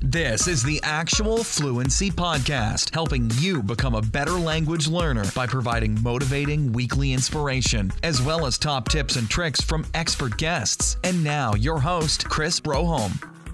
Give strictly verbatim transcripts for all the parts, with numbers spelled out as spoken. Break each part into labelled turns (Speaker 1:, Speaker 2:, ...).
Speaker 1: This is the Actual Fluency Podcast, helping you become a better language learner by providing motivating weekly inspiration, as well as top tips and tricks from expert guests. And now, your host, Chris Broholm.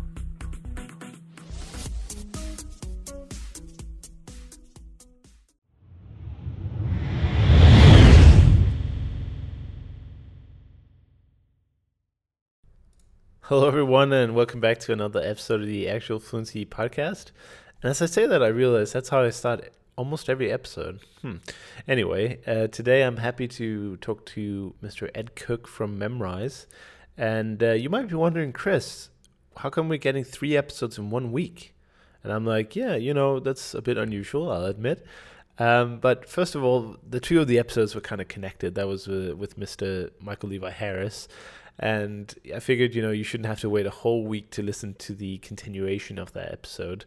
Speaker 2: Hello, everyone, and welcome back to another episode of the Actual Fluency Podcast. And as I say that, I realize that's how I start almost every episode. Hmm. Anyway, uh, today I'm happy to talk to Mister Ed Cook from Memrise. And uh, you might be wondering, Chris, how come we're getting three episodes in one week? And I'm like, yeah, you know, that's a bit unusual, I'll admit. Um, but first of all, the two of the episodes were kind of connected. That was uh, with Mister Michael Levi Harris. And I figured, you know, you shouldn't have to wait a whole week to listen to the continuation of that episode.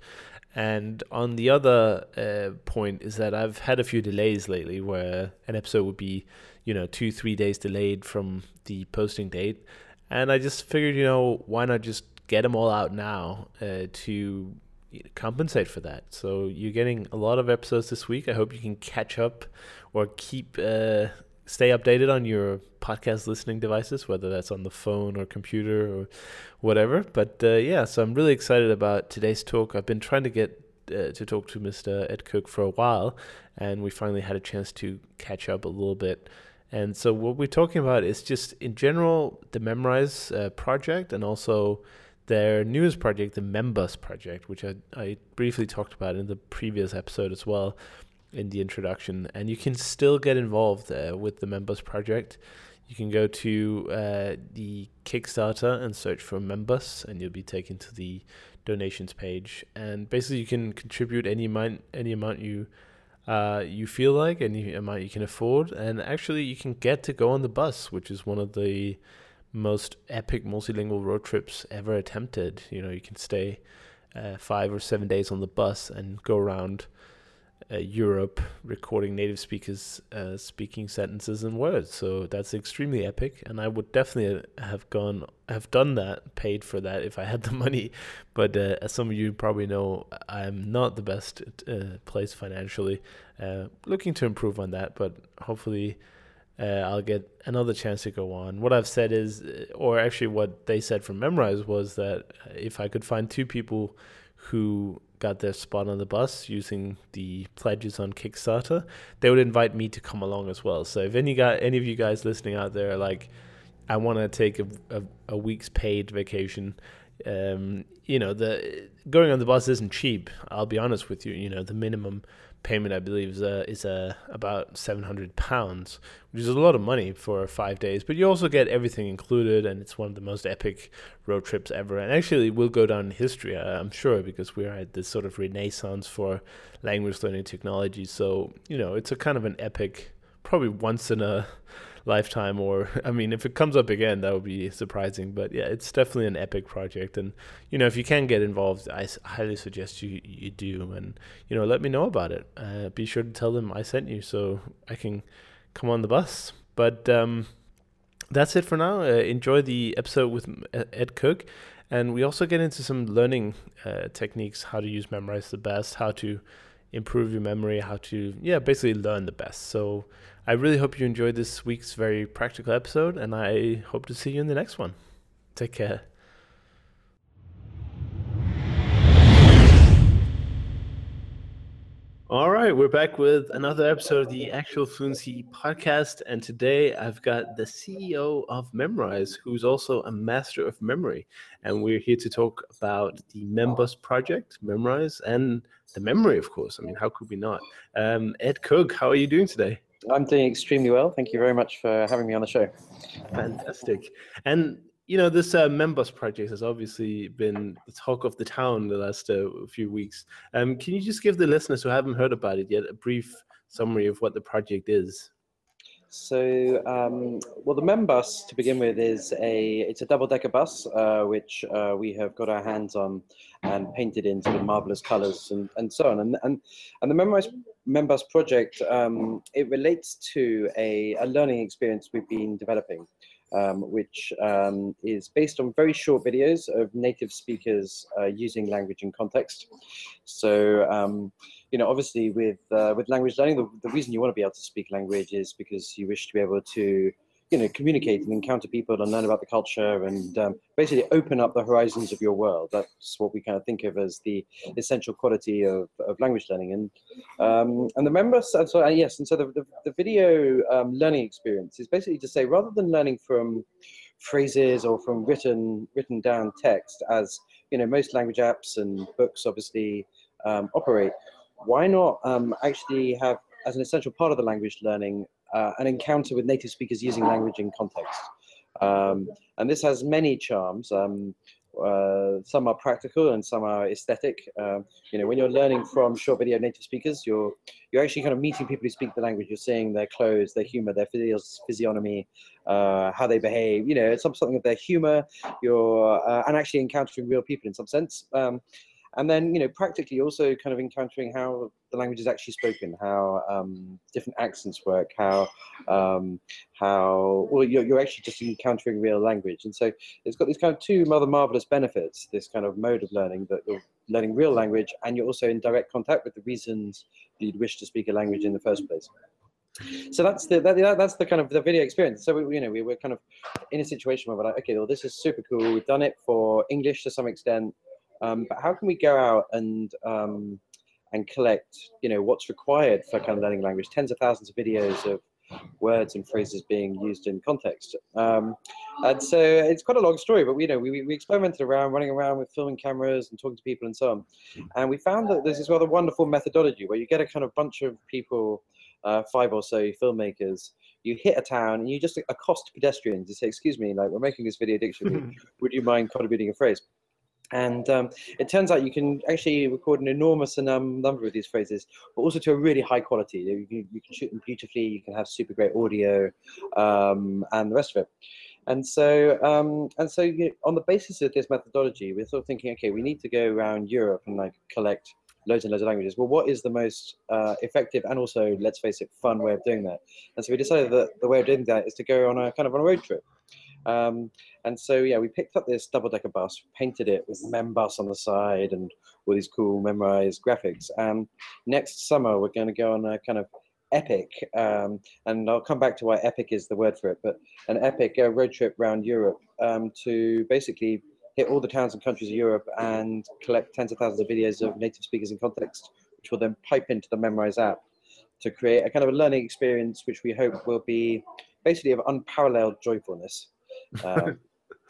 Speaker 2: And on the other uh, point is that I've had a few delays lately where an episode would be, you know, two, three days delayed from the posting date. And I just figured, you know, why not just get them all out now uh, to compensate for that. So you're getting a lot of episodes this week. I hope you can catch up or keep... Uh, Stay updated on your podcast listening devices, whether that's on the phone or computer or whatever. But uh, yeah, so I'm really excited about today's talk. I've been trying to get uh, to talk to Mister Ed Cook for a while, and we finally had a chance to catch up a little bit. And so what we're talking about is just in general the Memrise uh, project, and also their newest project, the Membus project, which I, I briefly talked about in the previous episode as well, in the introduction. And you can still get involved uh, with the Membus project. You can go to uh, the Kickstarter and search for Membus, and you'll be taken to the donations page. And basically, you can contribute any amount, any amount you uh, you feel like, any amount you can afford. And actually, you can get to go on the bus, which is one of the most epic multilingual road trips ever attempted. You know, you can stay uh, five or seven days on the bus and go around Uh, Europe, recording native speakers uh, speaking sentences and words. So that's extremely epic, and I would definitely have gone, have done that, paid for that if I had the money. But uh, as some of you probably know, I'm not the best uh, place financially. Uh, looking to improve on that, but hopefully uh, I'll get another chance to go on. What I've said is, or actually what they said from Memrise was that if I could find two people who got their spot on the bus using the pledges on Kickstarter, they would invite me to come along as well. So if any guy, any of you guys listening out there are like, I want to take a, a, a week's paid vacation, um, you know, the going on the bus isn't cheap. I'll be honest with you. You know, the minimum payment, I believe, is uh, is uh, about seven hundred pounds, which is a lot of money for five days. But you also get everything included, and it's one of the most epic road trips ever. And actually, it will go down in history, I'm sure, because we're at this sort of renaissance for language learning technology. So, you know, it's a kind of an epic, probably once in a lifetime, or I mean, if it comes up again, that would be surprising. But yeah, it's definitely an epic project. And, you know, if you can get involved, I highly suggest you you do. And, you know, let me know about it. Uh, be sure to tell them I sent you so I can come on the bus. But um, that's it for now. Uh, enjoy the episode with Ed Cook. And we also get into some learning uh, techniques, how to use Memrise the best, how to improve your memory, how to, yeah, basically learn the best. So I really hope you enjoyed this week's very practical episode, and I hope to see you in the next one. Take care. All right, we're back with another episode of the Actual Fluency Podcast, and today I've got the C E O of Memrise, who's also a master of memory, and we're here to talk about the Membus project, Memrise, and the memory, of course. I mean, how could we not? Um, Ed Cook, how are you doing today?
Speaker 3: I'm doing extremely well. Thank you very much for having me on the show.
Speaker 2: Fantastic. And, you know, this uh, Membus project has obviously been the talk of the town the last uh, few weeks. Um, can you just give the listeners who haven't heard about it yet a brief summary of what the project is?
Speaker 3: So, um, well, the Membus, to begin with, is a it's a double-decker bus, uh, which uh, we have got our hands on and painted in sort of marvelous colors and, and so on. And and and the Memrise Membus project, um, it relates to a, a learning experience we've been developing. um, which um, is based on very short videos of native speakers uh, using language in context. So, um, you know, obviously with uh, with language learning, the, the reason you want to be able to speak language is because you wish to be able to, you know, communicate and encounter people and learn about the culture and um, basically open up the horizons of your world. That's what we kind of think of as the essential quality of, of language learning. And um, and the members, and so uh, yes, and so the, the, the video um, learning experience is basically to say, rather than learning from phrases or from written written down text, as you know, most language apps and books obviously um, operate, why not um, actually have, as an essential part of the language learning, uh, an encounter with native speakers using language in context? Um, and this has many charms. Um, uh, some are practical and some are aesthetic. Um, you know, when you're learning from short video native speakers, you're you're actually kind of meeting people who speak the language. You're seeing their clothes, their humor, their physi- physiognomy, uh, how they behave. You know, it's some, something of their humor. You're uh, and actually encountering real people in some sense. Um, And then, you know, practically also kind of encountering how the language is actually spoken, how um, different accents work, how, um, how well, you're, you're actually just encountering real language. And so it's got these kind of two rather marvelous benefits, this kind of mode of learning, that you're learning real language and you're also in direct contact with the reasons that you'd wish to speak a language in the first place. So that's the that, that's the kind of the video experience. So we, you know, we were kind of in a situation where we're like, okay, well, this is super cool. We've done it for English to some extent. Um, but how can we go out and um, and collect, you know, what's required for kind of learning language? Tens of thousands of videos of words and phrases being used in context. Um, and so it's quite a long story, but we, you know, we, we experimented around, running around with filming cameras and talking to people and so on. And we found that there's this rather wonderful methodology where you get a kind of bunch of people, uh, five or so filmmakers, you hit a town and you just accost pedestrians. You say, excuse me, like, we're making this video dictionary. Would you mind contributing a phrase? And um, it turns out you can actually record an enormous um, number of these phrases, but also to a really high quality. You can, you can shoot them beautifully, you can have super great audio, um, and the rest of it. And so, um, and so you know, on the basis of this methodology, we're sort of thinking, okay, we need to go around Europe and like collect loads and loads of languages. Well, what is the most uh, effective and also, let's face it, fun way of doing that? And so we decided that the way of doing that is to go on a kind of on a road trip. Um, and so, yeah, we picked up this double-decker bus, painted it with Membus on the side and all these cool memorized graphics. And next summer, we're going to go on a kind of epic, um, and I'll come back to why epic is the word for it, but an epic uh, road trip around Europe um, to basically hit all the towns and countries of Europe and collect tens of thousands of videos of native speakers in context, which will then pipe into the Memrise app to create a kind of a learning experience, which we hope will be basically of unparalleled joyfulness. Um,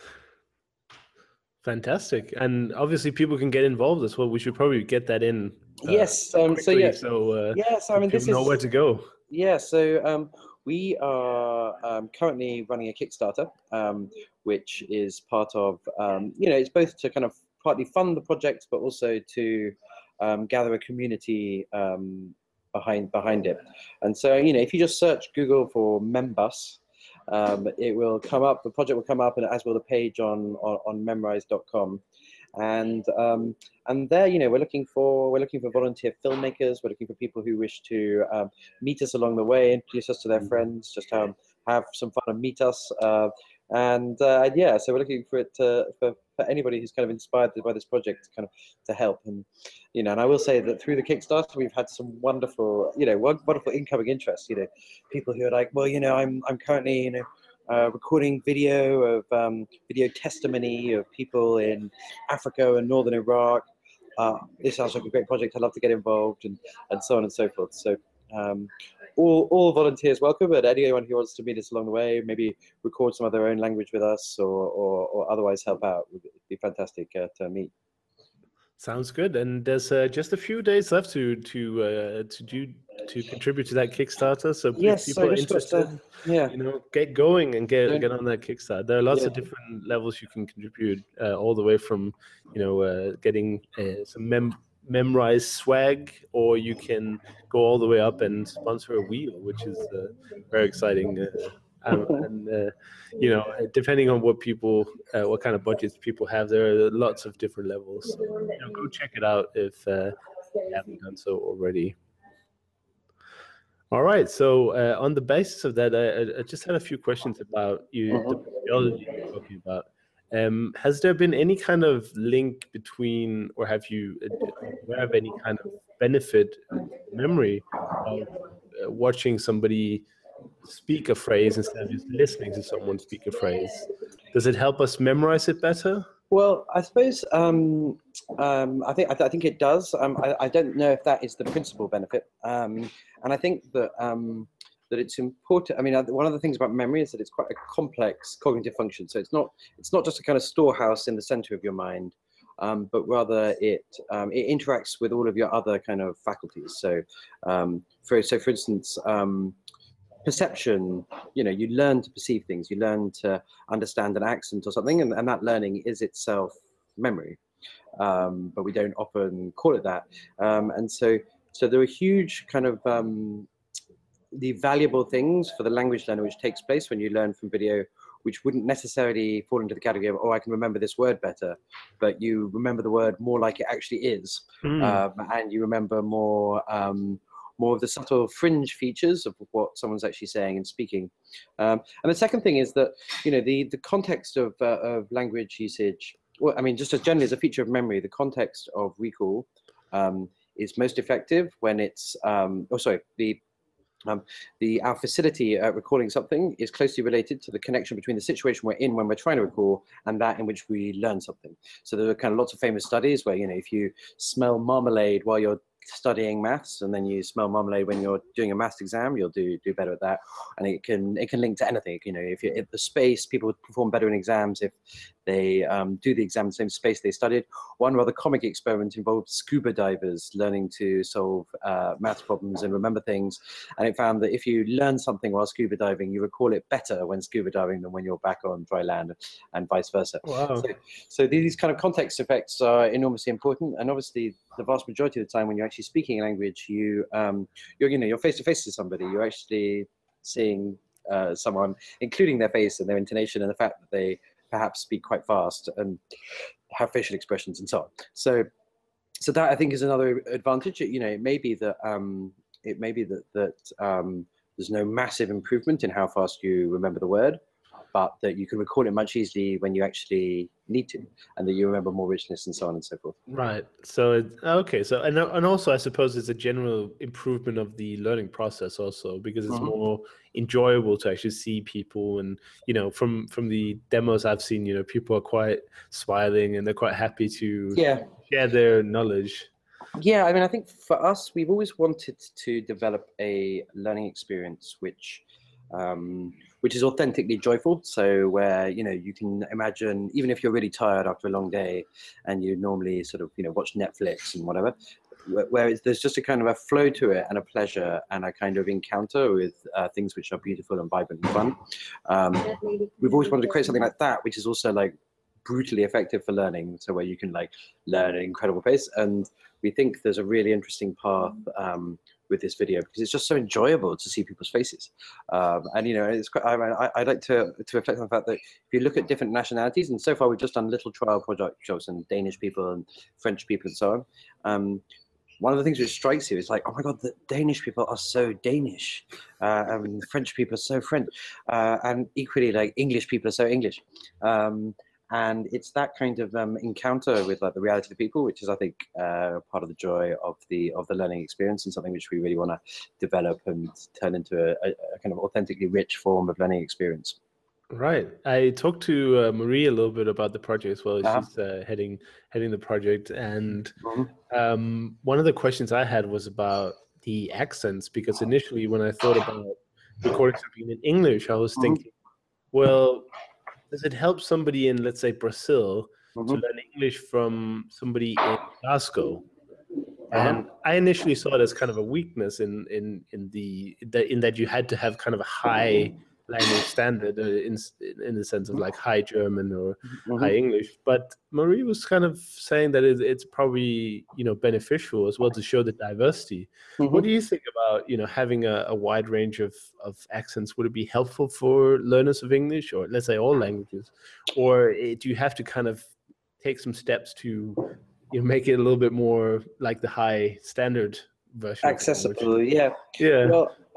Speaker 2: Fantastic. And obviously people can get involved as well. We should probably get that in. Uh,
Speaker 3: yes. Um,
Speaker 2: quickly,
Speaker 3: so yeah.
Speaker 2: So, uh,
Speaker 3: yes. I mean,
Speaker 2: people
Speaker 3: this
Speaker 2: know
Speaker 3: is
Speaker 2: where to go.
Speaker 3: Yeah. So um, we are um, currently running a Kickstarter, um, which is part of um, you know, it's both to kind of partly fund the project, but also to um, gather a community um, behind behind it. And so, you know, if you just search Google for Membus, Um, it will come up, the project will come up, and as will the page on, on, on memrise dot com. And um, and there, you know, we're looking for we're looking for volunteer filmmakers. We're looking for people who wish to um, meet us along the way, introduce us to their friends, just um, have some fun and meet us. Uh, and uh, yeah, so we're looking for it to, for for anybody who's kind of inspired by this project to kind of to help. And you know, and I will say that through the Kickstarter, we've had some wonderful, you know, wonderful incoming interest. You know, people who are like, well, you know, I'm I'm currently, you know. Uh, recording video of um, video testimony of people in Africa and northern Iraq. Uh, this sounds like a great project. I'd love to get involved, and, and so on and so forth. So um, all, all volunteers welcome, but anyone who wants to meet us along the way, maybe record some of their own language with us, or, or, or otherwise help out, would be fantastic uh, to meet.
Speaker 2: Sounds good. And there's uh, just a few days left to to uh, to do to contribute to that Kickstarter. So
Speaker 3: yes,
Speaker 2: if people
Speaker 3: so
Speaker 2: are interested,
Speaker 3: to, yeah,
Speaker 2: you know, get going and get
Speaker 3: yeah.
Speaker 2: get on that Kickstarter. There are lots
Speaker 3: yeah.
Speaker 2: of different levels you can contribute, uh, all the way from, you know, uh, getting uh, some mem Memrise swag, or you can go all the way up and sponsor a wheel, which is uh, very exciting. Uh, Um, and uh, you know, depending on what people, uh, what kind of budgets people have, there are lots of different levels. So, you know, go check it out if uh, you haven't done so already. All right. So uh, on the basis of that, I, I just had a few questions about you, the
Speaker 3: Mhm.
Speaker 2: biology you're talking about. Um, has there been any kind of link between, or have you uh, aware of any kind of benefit to memory of uh, watching somebody speak a phrase instead of just listening to someone speak a phrase? Does it help us memorize it better?
Speaker 3: Well, I suppose um, um, I think I, th- I think it does. Um, I, I don't know if that is the principal benefit, um, and I think that um, that it's important. I mean, one of the things about memory is that it's quite a complex cognitive function. So it's not it's not just a kind of storehouse in the center of your mind, um, but rather it um, it interacts with all of your other kind of faculties. So, um, for so for instance. Um, perception, you know, you learn to perceive things, you learn to understand an accent or something, and, and that learning is itself memory, um, but we don't often call it that. Um, and so so there are huge kind of um, the valuable things for the language learner which takes place when you learn from video, which wouldn't necessarily fall into the category of, oh, I can remember this word better, but you remember the word more like it actually is,
Speaker 2: Mm.
Speaker 3: um, and you remember more um, more of the subtle fringe features of what someone's actually saying and speaking. Um, and the second thing is that, you know, the, the context of, uh, of language usage, well, I mean, just as generally as a feature of memory, the context of recall um, is most effective when it's, um, oh, sorry, the um, the our facility at recalling something is closely related to the connection between the situation we're in when we're trying to recall and that in which we learn something. So there are kind of lots of famous studies where, you know, if you smell marmalade while you're studying maths and then you smell marmalade when you're doing a maths exam, you'll do do better at that. And it can it can link to anything. You know, if you're at the space, people perform better in exams if they um, do the exam in the same space they studied. One rather comic experiment involved scuba divers learning to solve uh, maths problems and remember things, and it found that if you learn something while scuba diving, you recall it better when scuba diving than when you're back on dry land, and vice versa.
Speaker 2: Wow.
Speaker 3: So, so these kind of context effects are enormously important, and obviously the vast majority of the time when you're actually speaking a language, you um, you're you know you're face to face to somebody, you're actually seeing uh, someone, including their face and their intonation and the fact that they perhaps speak quite fast and have facial expressions and so on. So, so that I think is another advantage. You know, it may be that um, it may be that that um, there's no massive improvement in how fast you remember the word, but that you can recall it much easily when you actually need to, and that you remember more richness and so on and so forth.
Speaker 2: Right. So it, okay. So and and also I suppose it's a general improvement of the learning process also because it's
Speaker 3: Mm-hmm.
Speaker 2: more enjoyable to actually see people, and you know from from the demos I've seen, you know people are quite smiling and they're quite happy to
Speaker 3: Yeah.
Speaker 2: share their knowledge.
Speaker 3: Yeah, I mean, I think for us, we've always wanted to develop a learning experience which um, which is authentically joyful. So where, you know, you can imagine, even if you're really tired after a long day and you normally sort of, you know, watch Netflix and whatever, where, where it's, there's just a kind of a flow to it and a pleasure and a kind of encounter with uh, things which are beautiful and vibrant and fun. Um, we've always wanted to create something like that, which is also like brutally effective for learning. So where you can like learn at an incredible pace. And we think there's a really interesting path um, with this video because it's just so enjoyable to see people's faces. Um, and, you know, it's quite, I, I, I like to, to reflect on the fact that if you look at different nationalities, and so far we've just done little trial projects on Danish people and French people and so on. Um, one of the things which strikes you is like, oh my God, the Danish people are so Danish, uh, and French people are so French, uh, and equally like English people are so English. Um, And it's that kind of um, encounter with like the reality of the people, which is, I think, uh, part of the joy of the of the learning experience, and something which we really want to develop and turn into a, a kind of authentically rich form of learning experience.
Speaker 2: Right. I talked to uh, Marie a little bit about the project as well.
Speaker 3: Uh-huh.
Speaker 2: She's uh, heading heading the project, and
Speaker 3: Mm-hmm.
Speaker 2: um, one of the questions I had was about the accents, because initially when I thought about recording something in English, I was
Speaker 3: Mm-hmm.
Speaker 2: thinking, well, does it help somebody in, let's say, Brazil
Speaker 3: Mm-hmm.
Speaker 2: to learn English from somebody in Glasgow?
Speaker 3: Uh-huh.
Speaker 2: And I initially saw it as kind of a weakness in in in the in that you had to have kind of a high language standard uh, in in the sense of like high German or
Speaker 3: Mm-hmm.
Speaker 2: high English. But Marie was kind of saying that it, it's probably, you know, beneficial as well to show the diversity.
Speaker 3: Mm-hmm.
Speaker 2: What do you think about, you know, having a, a wide range of, of accents? Would it be helpful for learners of English, or let's say all languages, or do you have to kind of take some steps to, you know, make it a little bit more like the high standard version?
Speaker 3: Accessible, yeah.
Speaker 2: Yeah.
Speaker 3: Well,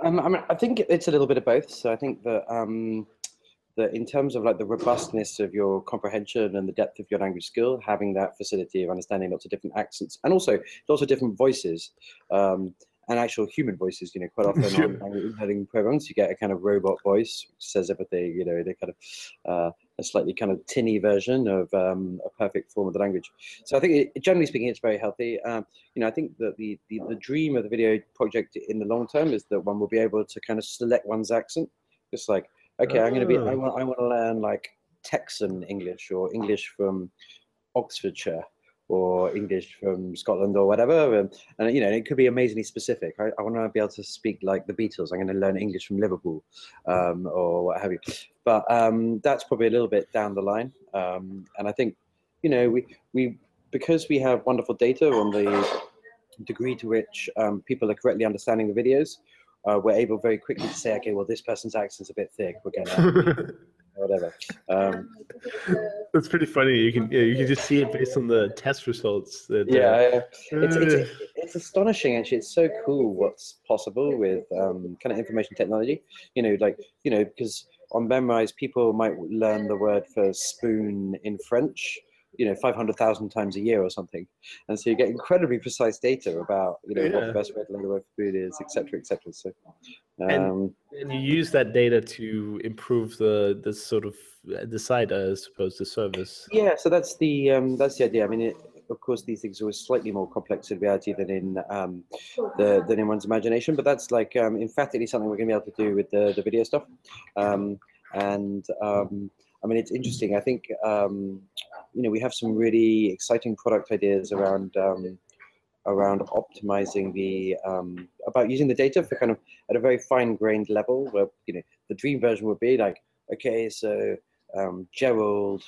Speaker 3: Um, I mean, I think it's a little bit of both. So I think that um, that in terms of like the robustness of your comprehension and the depth of your language skill, having that facility of understanding lots of different accents and also lots of different voices. Um, and actual human voices, you know, quite often
Speaker 2: Sure.
Speaker 3: on language learning programs, you get a kind of robot voice, which says everything, you know, they kind of, uh, a slightly kind of tinny version of um, a perfect form of the language. So I think, it, generally speaking, it's very healthy. Um, you know, I think that the, the, the dream of the video project in the long term is that one will be able to kind of select one's accent. Just like, okay, I'm going to be, I want, I want to learn like Texan English or English from Oxfordshire, or English from Scotland or whatever, and, and you know, it could be amazingly specific. I, I want to be able to speak like the Beatles. I'm going to learn English from Liverpool, um, or what have you. But um, that's probably a little bit down the line. Um, and I think, you know, we we because we have wonderful data on the degree to which um, people are correctly understanding the videos, uh, we're able very quickly to say, okay, well, this person's accent's a bit thick. We're going to whatever. Um,
Speaker 2: That's pretty funny. You can yeah, you can just see it based on the test results. That, uh,
Speaker 3: yeah, yeah. It's, it's it's astonishing actually. It's so cool what's possible with um, kind of information technology. You know, like you know, because on Memrise, people might learn the word for spoon in French, you know, five hundred thousand times a year or something, and so you get incredibly precise data about you know
Speaker 2: Yeah.
Speaker 3: what the best way to learn the word for food is, et cetera, et cetera. So. Um,
Speaker 2: and, and you use that data to improve the the sort of the site, I suppose, the service.
Speaker 3: Yeah, so that's the um, that's the idea. I mean, it, of course, these things are always slightly more complex in reality than in um, the than in one's imagination. But that's like um, emphatically something we're going to be able to do with the the video stuff. Um, and um, I mean, it's interesting. I think um, you know we have some really exciting product ideas around. Um, around optimizing the um, about using the data for kind of at a very fine-grained level where you know the dream version would be like, okay, so um, Gerald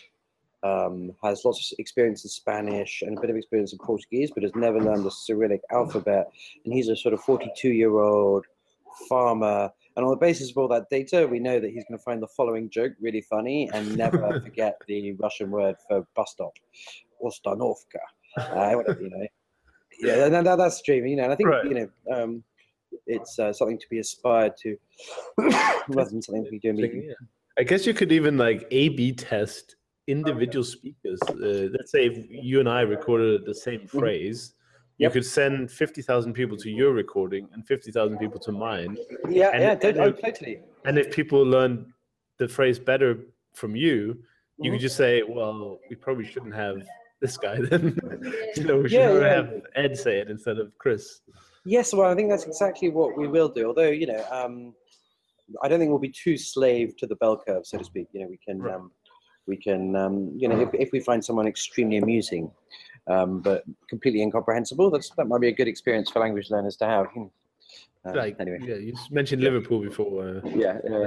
Speaker 3: um, has lots of experience in Spanish and a bit of experience in Portuguese, but has never learned the Cyrillic alphabet, and he's a sort of forty-two-year-old farmer, and on the basis of all that data, we know that he's going to find the following joke really funny and never forget the Russian word for bus stop, Ostanovka, uh, whatever, you know. Yeah, that, that, that's dreaming, you know, and I think,
Speaker 2: Right.
Speaker 3: you know, um, it's uh, something to be aspired to rather than something to be doing.
Speaker 2: Yeah. I guess you could even like A B test individual speakers. Uh, let's say if you and I recorded the same phrase, you
Speaker 3: Yep.
Speaker 2: could send fifty thousand people to your recording and fifty thousand people to mine.
Speaker 3: Yeah,
Speaker 2: And-
Speaker 3: yeah,
Speaker 2: and
Speaker 3: totally, oh,
Speaker 2: if-
Speaker 3: totally.
Speaker 2: And if people learn the phrase better from you, you could just say, well, we probably shouldn't have this guy then. you know, we should
Speaker 3: Yeah, yeah.
Speaker 2: have Ed say it instead of Chris.
Speaker 3: Yes, well, I think that's exactly what we will do. Although, you know, um, I don't think we'll be too slave to the bell curve, so to speak. You know, we can,
Speaker 2: Right.
Speaker 3: um, we can, um, you know, if, if we find someone extremely amusing, um, but completely incomprehensible, that's that might be a good experience for language learners to have. Um,
Speaker 2: Like,
Speaker 3: anyway,
Speaker 2: yeah, you just mentioned Liverpool before. Uh,
Speaker 3: yeah, yeah.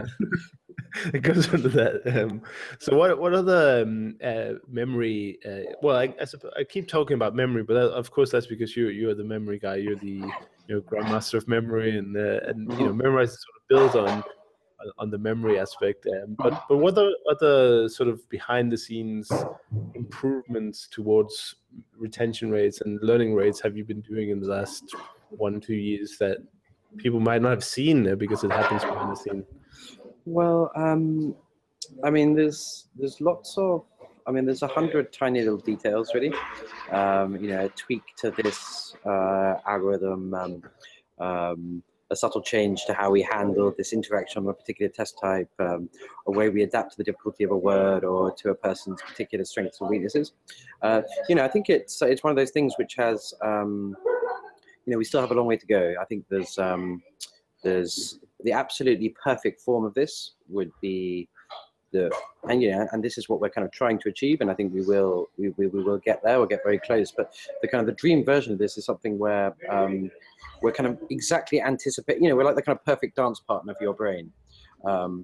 Speaker 2: it goes under that. Um, so, what what other um, uh, memory? Uh, well, I, I, suppose, I keep talking about memory, but that, of course that's because you you're the memory guy. You're the you know grandmaster of memory, and uh, and you know Memrise sort of builds on on the memory aspect. Um, but but what other other sort of behind the scenes improvements towards retention rates and learning rates have you been doing in the last one two years that people might not have seen uh, because it happens behind the scene?
Speaker 3: Well, um, I mean, there's there's lots of, I mean, there's a hundred tiny little details really. Um, you know, a tweak to this uh, algorithm, um, um, a subtle change to how we handle this interaction on a particular test type, um, a way we adapt to the difficulty of a word or to a person's particular strengths or weaknesses. Uh, you know, I think it's it's one of those things which has, um, you know, we still have a long way to go. I think there's um, there's the absolutely perfect form of this would be the, and you know, and this is what we're kind of trying to achieve, and I think we will we, we, we will get there. We'll get very close. But the kind of the dream version of this is something where um, we're kind of exactly anticipate. You know, we're like the kind of perfect dance partner for your brain. Um,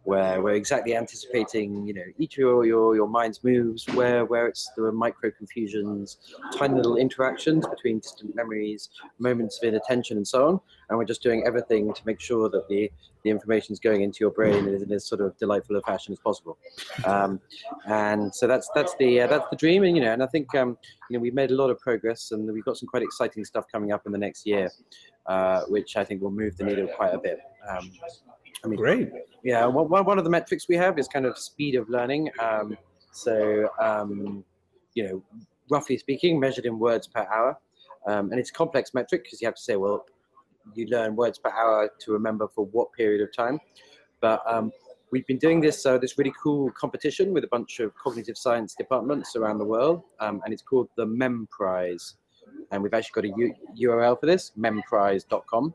Speaker 3: where we're exactly anticipating, you know, each of your, your, your mind's moves, where, where it's there are micro confusions, tiny little interactions between distant memories, moments of inattention and so on. And we're just doing everything to make sure that the, the information is going into your brain in, in as sort of delightful a fashion as possible. Um, and so that's, that's the, uh, that's the dream. And, you know, and I think, um, you know, we've made a lot of progress and we've got some quite exciting stuff coming up in the next year, uh, which I think will move the needle quite a bit. Um, I mean,
Speaker 2: Great.
Speaker 3: Yeah, one, one of the metrics we have is kind of speed of learning. Um, so, um, you know, roughly speaking, measured in words per hour. Um, and it's a complex metric because you have to say, well, you learn words per hour to remember for what period of time. But um, we've been doing this uh, this really cool competition with a bunch of cognitive science departments around the world, um, and it's called the MEM Prize. And we've actually got a U U R L for this, mem prize dot com.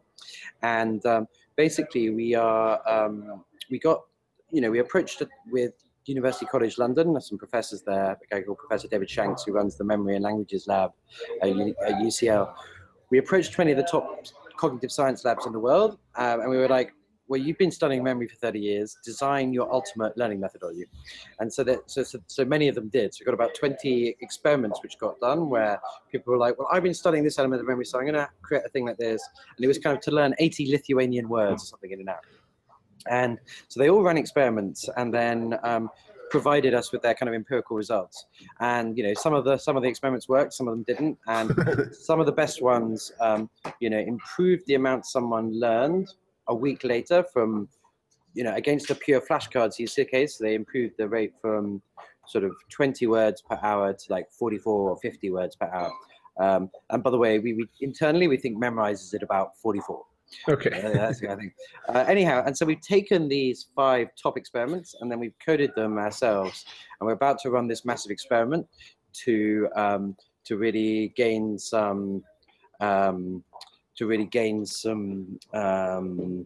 Speaker 3: And um, basically, we are um, we got, you know, we approached it with University College London. There's some professors there, a guy called Professor David Shanks, who runs the Memory and Languages Lab at, U at U C L. We approached twenty of the top cognitive science labs in the world, um, and we were like, well, you've been studying memory for thirty years, design your ultimate learning methodology. And so that so, so, so many of them did. So we got about twenty experiments which got done where people were like, well, I've been studying this element of memory, so I'm going to create a thing like this. And it was kind of to learn eighty Lithuanian words or something in an hour. And so they all ran experiments and then um, provided us with their kind of empirical results. And, you know, some of the some of the experiments worked, some of them didn't. And some of the best ones, um, you know, improved the amount someone learned a week later from, you know, against the pure flashcards use case. They improved the rate from sort of twenty words per hour to like forty-four or fifty words per hour. Um, and by the way, we, we internally, we think memorizes at about forty-four.
Speaker 2: Okay.
Speaker 3: Uh, that's the thing. Uh, anyhow, and so we've taken these five top experiments and then we've coded them ourselves. And we're about to run this massive experiment to, um, to really gain some, um, to really gain some um,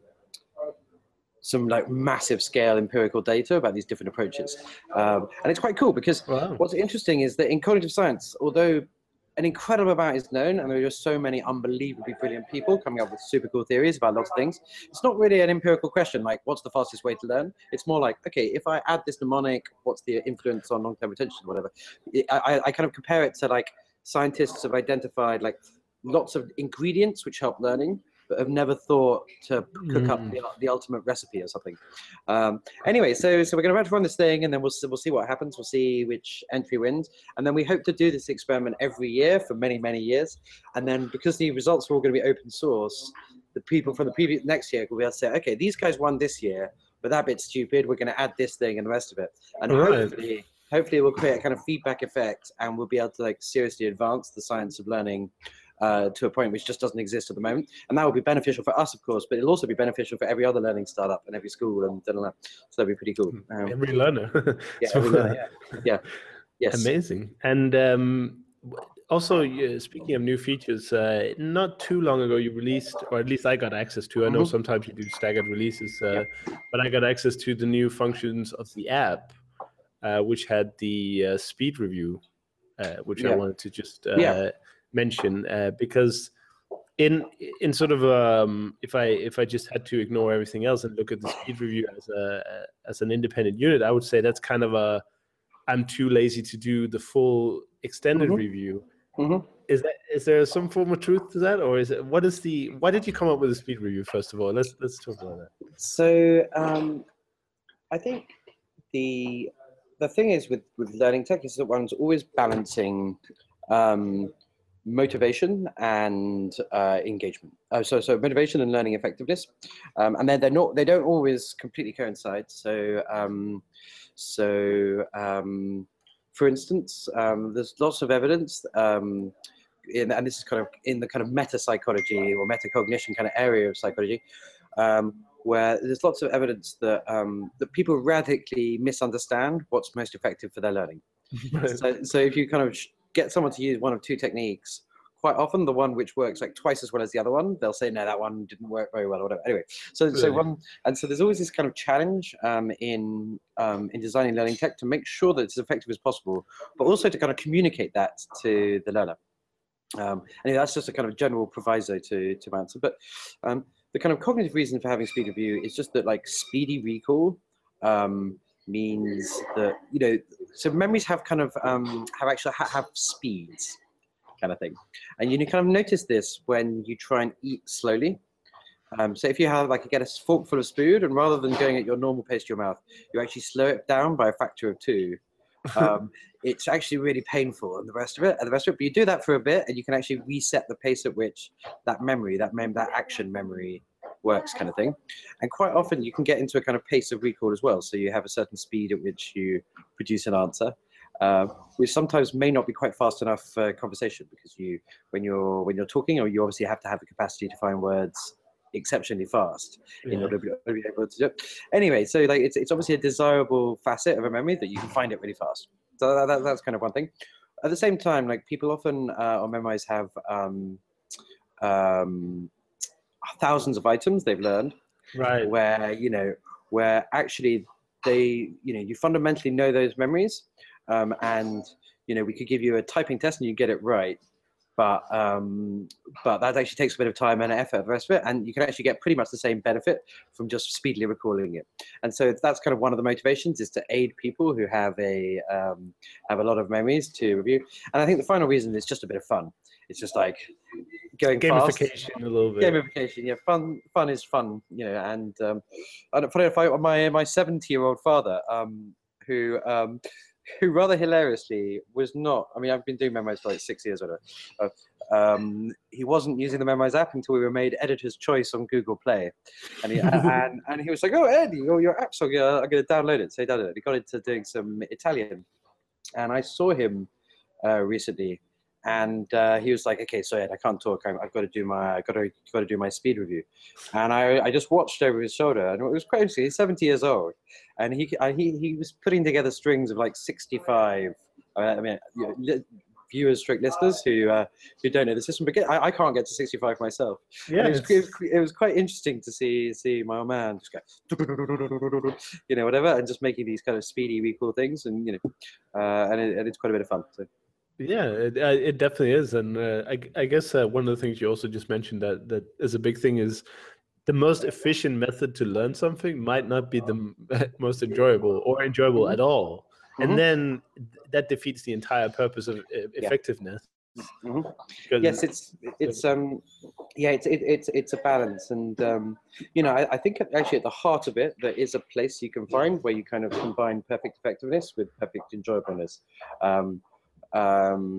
Speaker 3: some like massive scale empirical data about these different approaches. Um, and it's quite cool because
Speaker 2: Wow.
Speaker 3: what's interesting is that in cognitive science, although an incredible amount is known and there are just so many unbelievably brilliant people coming up with super cool theories about lots of things, it's not really an empirical question like what's the fastest way to learn. It's more like, okay, if I add this mnemonic, what's the influence on long-term retention or whatever. I, I kind of compare it to like scientists have identified like lots of ingredients which help learning, but have never thought to cook mm. up the, the ultimate recipe or something. Um, anyway, so so we're going to run this thing, and then we'll we'll see what happens. We'll see which entry wins, and then we hope to do this experiment every year for many many years. And then because the results are all going to be open source, the people from the previous next year will be able to say, okay, these guys won this year, but that bit's stupid. We're going to add this thing and the rest of it, and right. hopefully. Hopefully, it will create a kind of feedback effect, and we'll be able to like seriously advance the science of learning uh, to a point which just doesn't exist at the moment. And that will be beneficial for us, of course, but it'll also be beneficial for every other learning startup and every school and da, da, da. So that'd be pretty cool.
Speaker 2: Um, every learner.
Speaker 3: yeah, every learner. Yeah. Yeah. Yes.
Speaker 2: Amazing. And um, also, uh, speaking of new features, uh, not too long ago you released, or at least I got access to. I know mm-hmm. sometimes you do staggered releases, uh, yep. but I got access to the new functions of the app. Uh, which had the uh, speed review, uh, which yeah. I wanted to just uh, yeah. mention uh, because in in sort of um, if I if I just had to ignore everything else and look at the speed review as a as an independent unit, I would say that's kind of a I'm too lazy to do the full extended mm-hmm. review. Mm-hmm. Is that is there some form of truth to that, or is it what is the why did you come up with the speed review first of all? Let's let's talk about that.
Speaker 3: So um, I think the The thing is with, with learning tech is that one's always balancing um, motivation and uh, engagement. Uh, so so motivation and learning effectiveness, um, and then they're not they don't always completely coincide. So um, so um, for instance, um, there's lots of evidence, um, in, and this is kind of in the kind of meta psychology or metacognition kind of area of psychology. Um, where there's lots of evidence that um, that people radically misunderstand what's most effective for their learning. so, so if you kind of get someone to use one of two techniques, quite often the one which works like twice as well as the other one, they'll say, no, that one didn't work very well or whatever. Anyway, so really? so one, and so there's always this kind of challenge um, in um, in designing learning tech to make sure that it's as effective as possible, but also to kind of communicate that to the learner. Um, and that's just a kind of general proviso to to answer, but. Um, The kind of cognitive reason for having speed review is just that like speedy recall um, means that, you know, so memories have kind of um, have actually ha- have speeds, kind of thing, and you kind of notice this when you try and eat slowly. Um, so if you have like you get a fork full of food, and rather than going at your normal pace to your mouth, you actually slow it down by a factor of two. Um, it's actually really painful, and the rest of it, and the rest of it. But you do that for a bit, and you can actually reset the pace at which that memory, that mem- that action memory, works, kind of thing. And quite often, you can get into a kind of pace of recall as well. So you have a certain speed at which you produce an answer, uh, which sometimes may not be quite fast enough for conversation, because you, when you're when you're talking, or you obviously have to have the capacity to find words exceptionally fast in
Speaker 2: Yeah.
Speaker 3: order to be, to be able to do it. Anyway, so like it's it's obviously a desirable facet of a memory that you can find it really fast. So that, that, that's kind of one thing. At the same time, like people often uh, on memoirs have um, um, thousands of items they've learned,
Speaker 2: Right.
Speaker 3: where you know where actually they you know you fundamentally know those memories, um, and you know we could give you a typing test and you get it right. But um, but that actually takes a bit of time and effort, the rest of it, and you can actually get pretty much the same benefit from just speedily recalling it. And so that's kind of one of the motivations, is to aid people who have a um, have a lot of memories to review. And I think the final reason is just a bit of fun. It's just like going fast.
Speaker 2: Gamification a little bit.
Speaker 3: Gamification, yeah. Fun, fun is fun, you know. And um, I don't, funny enough, I, my my seventy-year-old father, um, who. Um, who rather hilariously was not, I mean, I've been doing Memrise for like six years or whatever. Uh, um, he wasn't using the Memrise app until we were made editor's choice on Google Play. And he, and, and he was like, oh, Eddie, oh, your app's, I'm going to download it. So he downloaded it. He got into doing some Italian. And I saw him uh, recently. And uh, he was like, okay, so Ed, I can't talk. I'm, I've got to do my, I've got to, got to do my speed review. And I, I just watched over his shoulder, and it was crazy. He's seventy years old, and he, I, he, he was putting together strings of like sixty-five. I mean, you know, li- viewers, stroke listeners who uh, who don't know the system, but get, I, I can't get to sixty-five myself.
Speaker 2: Yeah,
Speaker 3: and it was, it, was, it was quite interesting to see see my old man just go, you know, whatever, and just making these kind of speedy, recall things, and you know, uh, and, it, and it's quite a bit of fun. So.
Speaker 2: Yeah, it, uh, it definitely is, and uh, I, I guess uh, one of the things you also just mentioned that that is a big thing is the most efficient method to learn something might not be the m- most enjoyable or enjoyable
Speaker 3: Mm-hmm.
Speaker 2: at all,
Speaker 3: Mm-hmm.
Speaker 2: and then that defeats the entire purpose of uh, effectiveness.
Speaker 3: Mm-hmm. Yes, it's it's um yeah it's it, it's it's a balance, and um you know I, I think actually at the heart of it there is a place you can find where you kind of combine perfect effectiveness with perfect enjoyableness. Um, um,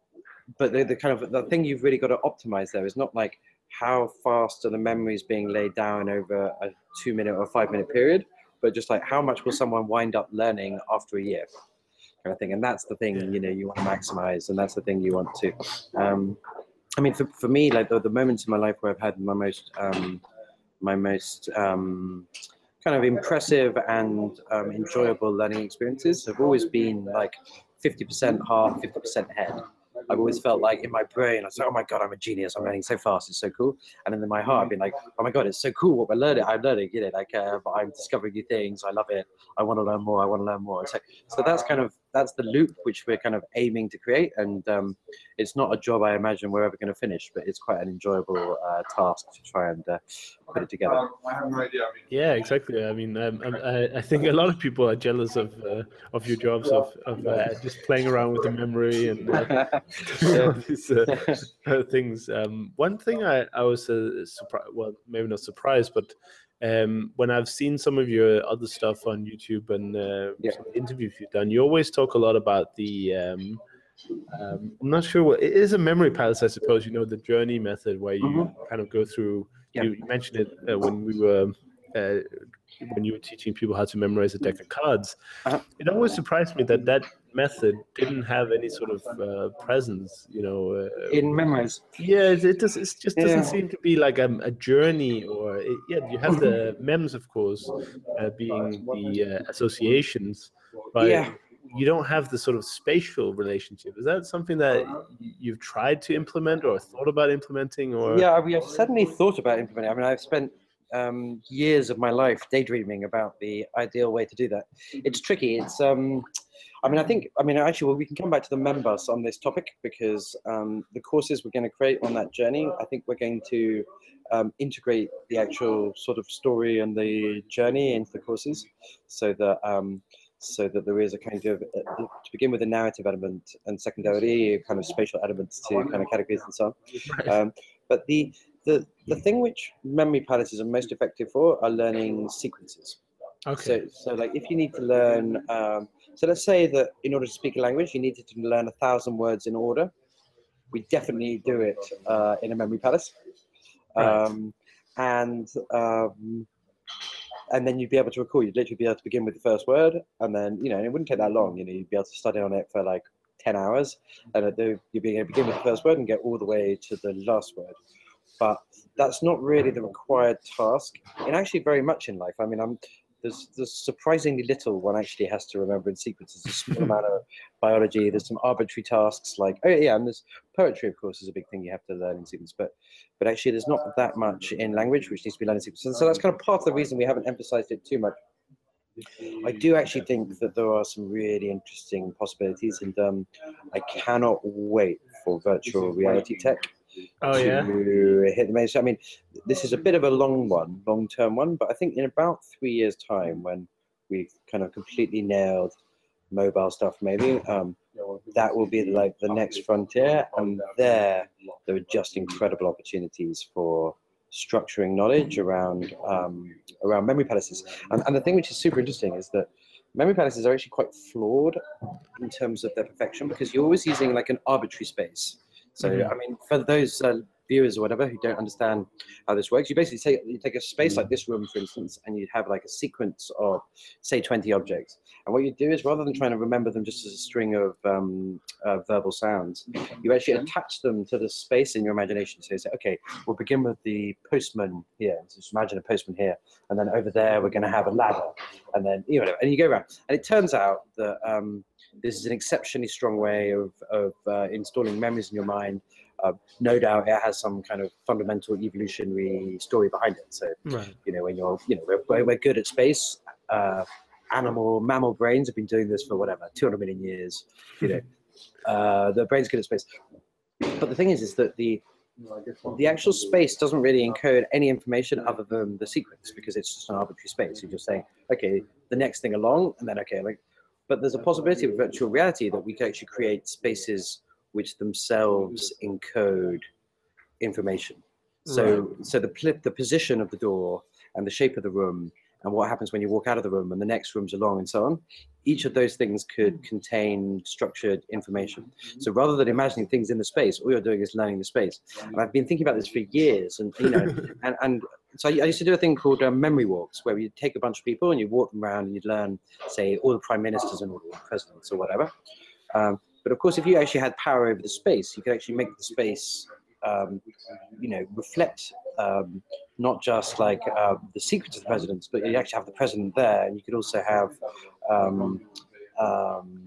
Speaker 3: but the, the kind of the thing you've really got to optimize there is not like how fast are the memories being laid down over a two minute or five minute period, but just like how much will someone wind up learning after a year, kind of thing. And that's the thing,
Speaker 2: Yeah.
Speaker 3: you know, you want to maximize, and that's the thing you want to. Um, I mean, for, for me, like the, the moments in my life where I've had my most, um, my most um, kind of impressive and um, enjoyable learning experiences have always been like fifty percent heart, fifty percent head. I've always felt like in my brain, I was like, oh my God, I'm a genius. I'm learning so fast. It's so cool. And then in my heart, I've been like, oh my God, it's so cool what we're learning. I'm learning, you know, like uh, I'm discovering new things. I love it. I want to learn more. I want to learn more. So, so that's kind of, that's the loop which we're kind of aiming to create. And um, it's not a job I imagine we're ever going to finish, but it's quite an enjoyable uh, task to try and uh, put it together.
Speaker 4: I have no idea. I mean,
Speaker 2: Yeah, exactly. I mean, um, um, I, I think a lot of people are jealous of uh, of your jobs of of uh, just playing around with the memory and uh, all these uh, uh, things. Um, one thing I I was uh, surprised, well, maybe not surprised, but um, when I've seen some of your other stuff on YouTube and uh,
Speaker 3: Yeah.
Speaker 2: some interviews you've done, you always talk a lot about the. Um, um, I'm not sure what it is. A memory palace, I suppose. You know, the journey method where you
Speaker 3: Mhm.
Speaker 2: kind of go through.
Speaker 3: Yeah.
Speaker 2: You mentioned it uh, when we were. Uh, when you were teaching people how to memorize a deck of cards,
Speaker 3: Uh-huh.
Speaker 2: it always surprised me that that method didn't have any sort of uh, presence, you know. Uh,
Speaker 3: In Memrise.
Speaker 2: yeah, it, it, does, it just doesn't
Speaker 3: Yeah.
Speaker 2: seem to be like a, a journey, or it, yeah, you have the mems, of course, uh, being the uh, associations, but
Speaker 3: Yeah.
Speaker 2: you don't have the sort of spatial relationship. Is that something that y- you've tried to implement or thought about implementing, or
Speaker 3: Yeah, we have certainly thought about implementing. I mean, I've spent um, years of my life daydreaming about the ideal way to do that. It's tricky. It's, um, I mean, I think, I mean, actually, well, we can come back to the members on this topic because um, the courses we're going to create on that journey, I think we're going to um, integrate the actual sort of story and the journey into the courses so that um, so that there is a kind of, uh, to begin with, a narrative element and secondarily kind of spatial elements to kind of categories and so on.
Speaker 2: Right.
Speaker 3: Um, but the, the, the thing which memory palaces are most effective for are learning sequences.
Speaker 2: Okay.
Speaker 3: So, so like if you need to learn, um, so let's say that in order to speak a language, you needed to learn a thousand words in order. We definitely do it uh, in a memory palace. Um,
Speaker 2: Right.
Speaker 3: and um, and then you'd be able to recall. You'd literally be able to begin with the first word, and then you know and it wouldn't take that long. You know, you'd be able to study on it for like ten hours, and at the, you'd be able to begin with the first word and get all the way to the last word. But that's not really the required task, and actually very much in life. I mean, I'm there's there's surprisingly little one actually has to remember in sequence. There's a small amount of biology. There's some arbitrary tasks like oh yeah, and there's poetry, of course, is a big thing you have to learn in sequence. But but actually, there's not that much in language which needs to be learned in sequence. And so that's kind of part of the reason we haven't emphasized it too much. I do actually think that there are some really interesting possibilities, and um, I cannot wait for virtual reality tech.
Speaker 2: Oh,
Speaker 3: to
Speaker 2: yeah?
Speaker 3: hit the major. I mean, this is a bit of a long one, long-term one, but I think in about three years' time, when we've kind of completely nailed mobile stuff, maybe um, that will be like the next frontier, and there there are just incredible opportunities for structuring knowledge around um, around memory palaces. And, and the thing which is super interesting is that memory palaces are actually quite flawed in terms of their perfection because you're always using like an arbitrary space. So,
Speaker 2: Mhm.
Speaker 3: I mean, for those uh, viewers or whatever who don't understand how this works, you basically take, you take a space like this room, for instance, and you'd have like a sequence of, say, twenty objects. And what you do is rather than trying to remember them just as a string of um, uh, verbal sounds, you actually attach them to the space in your imagination. So you say, okay, we'll begin with the postman here. So just imagine a postman here. And then over there, we're going to have a ladder. And then, you know, and you go around. And it turns out that um, this is an exceptionally strong way of, of uh, installing memories in your mind. Uh, no doubt it has some kind of fundamental evolutionary story behind it. So,
Speaker 2: Right.
Speaker 3: you know, when you're, you know, we're, we're good at space. Uh, animal, mammal brains have been doing this for whatever, two hundred million years. You know, uh, the brain's good at space. But the thing is, is that the the actual space doesn't really encode any information other than the sequence because it's just an arbitrary space. You're just saying, okay, the next thing along, and then okay, like. But there's a possibility with virtual reality that we can actually create spaces which themselves encode information. So,
Speaker 2: Right.
Speaker 3: so the the position of the door and the shape of the room and what happens when you walk out of the room and the next room's along and so on, each of those things could contain structured information. So rather than imagining things in the space, all you're doing is learning the space. And I've been thinking about this for years, and you know, and, and so I used to do a thing called um, memory walks, where you'd take a bunch of people and you'd walk them around and you'd learn, say, all the prime ministers and all the presidents or whatever. Um, but of course, if you actually had power over the space, you could actually make the space Um, you know, reflect um, not just like uh, the secrets of the presidents, but you actually have the president there, and you could also have um, um,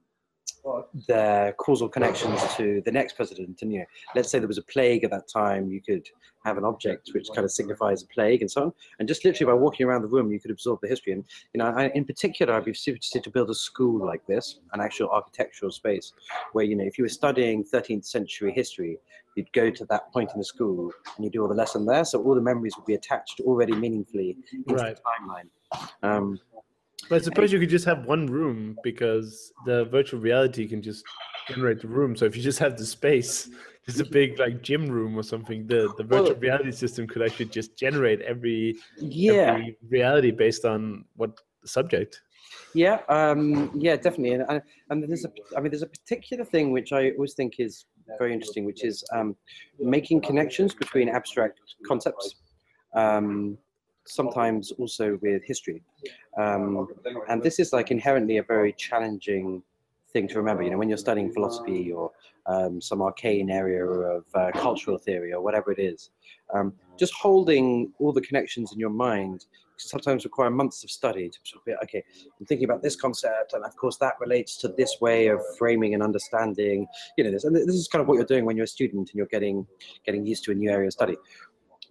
Speaker 3: their causal connections to the next president. And you know, let's say there was a plague at that time, you could have an object which kind of signifies a plague and so on. And just literally by walking around the room, you could absorb the history. And you know, I, in particular, I'd be super interested to build a school like this, an actual architectural space, where you know, if you were studying thirteenth century history, you'd go to that point in the school and you do all the lesson there. So all the memories would be attached already meaningfully into
Speaker 2: Right.
Speaker 3: the timeline. Um,
Speaker 2: But I suppose you could just have one room because the virtual reality can just generate the room. So if you just have the space, just a big like gym room or something, the, the virtual
Speaker 3: Well-
Speaker 2: reality system could actually just generate every
Speaker 3: yeah.
Speaker 2: every reality based on what the subject.
Speaker 3: Yeah, um, yeah, definitely, and, and and there's a, I mean, there's a particular thing which I always think is very interesting, which is um, making connections between abstract concepts, um, sometimes also with history, um, and this is like inherently a very challenging thing to remember. You know, when you're studying philosophy or um, some arcane area of uh, cultural theory or whatever it is, um, just holding all the connections in your mind sometimes require months of study to sort of be, okay, I'm thinking about this concept, and of course that relates to this way of framing and understanding, you know, this, and this is kind of what you're doing when you're a student and you're getting getting used to a new area of study.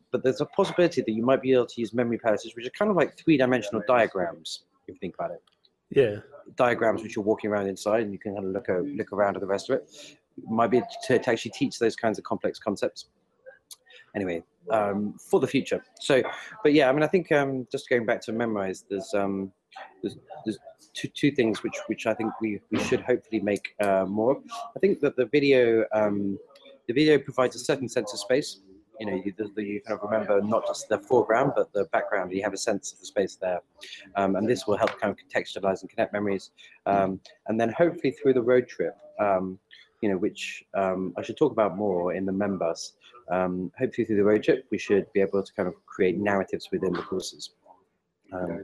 Speaker 3: but there's a possibility that you might be able to use memory palaces, which are kind of like three-dimensional diagrams, if you think about it.
Speaker 2: Yeah.
Speaker 3: Diagrams which you're walking around inside, and you can kind of look look around at the rest of it. Might be to, to actually teach those kinds of complex concepts. Anyway, um, for the future. So, but yeah, I mean, I think um, just going back to Memrise, there's um, there's, there's two two things which which I think we we should hopefully make uh, more of. I think that the video um, the video provides a certain sense of space. You know, you, the, you kind of remember not just the foreground, but the background. You have a sense of the space there. Um, and this will help kind of contextualize and connect memories. Um, and then hopefully through the road trip, um, you know, which um, I should talk about more in the Membus, um, hopefully through the road trip, we should be able to kind of create narratives within the courses. Um,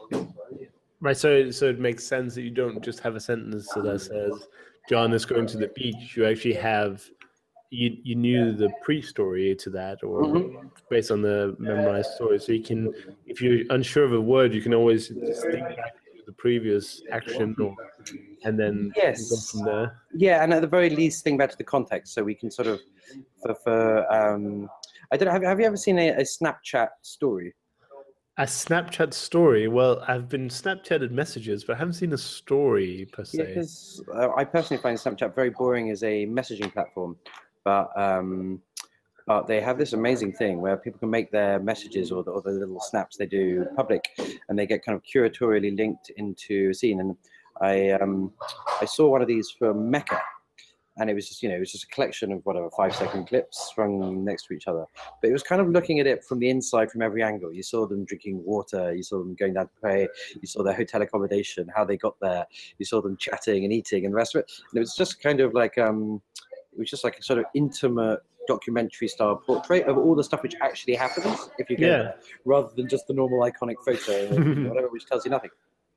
Speaker 2: Right, so so it makes sense that you don't just have a sentence that says, John is going to the beach. You actually have... You, you knew the pre-story to that, or mm-hmm. based on the memorized story. So you can, if you're unsure of a word, you can always just think back to the previous action, or, and then
Speaker 3: yes.
Speaker 2: go from there.
Speaker 3: Yeah, and at the very least, think back to the context, so we can sort of, for, for um, I don't know, have, have you ever seen a, a Snapchat story?
Speaker 2: A Snapchat story? Well, I've been Snapchatted messages, but I haven't seen a story per se.
Speaker 3: Yeah, because uh, I personally find Snapchat very boring as a messaging platform. But um, but they have this amazing thing where people can make their messages or the, or the little snaps they do public, and they get kind of curatorially linked into a scene. And I um, I saw one of these for Mecca, and it was just you know it was just a collection of whatever five second clips strung next to each other. But it was kind of looking at it from the inside, from every angle. You saw them drinking water, you saw them going down to pray, you saw their hotel accommodation, how they got there, you saw them chatting and eating, and the rest of it. And it was just kind of like um. It was just like a sort of intimate documentary style portrait of all the stuff which actually happens if you go
Speaker 2: yeah.
Speaker 3: there, rather than just the normal iconic photo or whatever, which tells you nothing,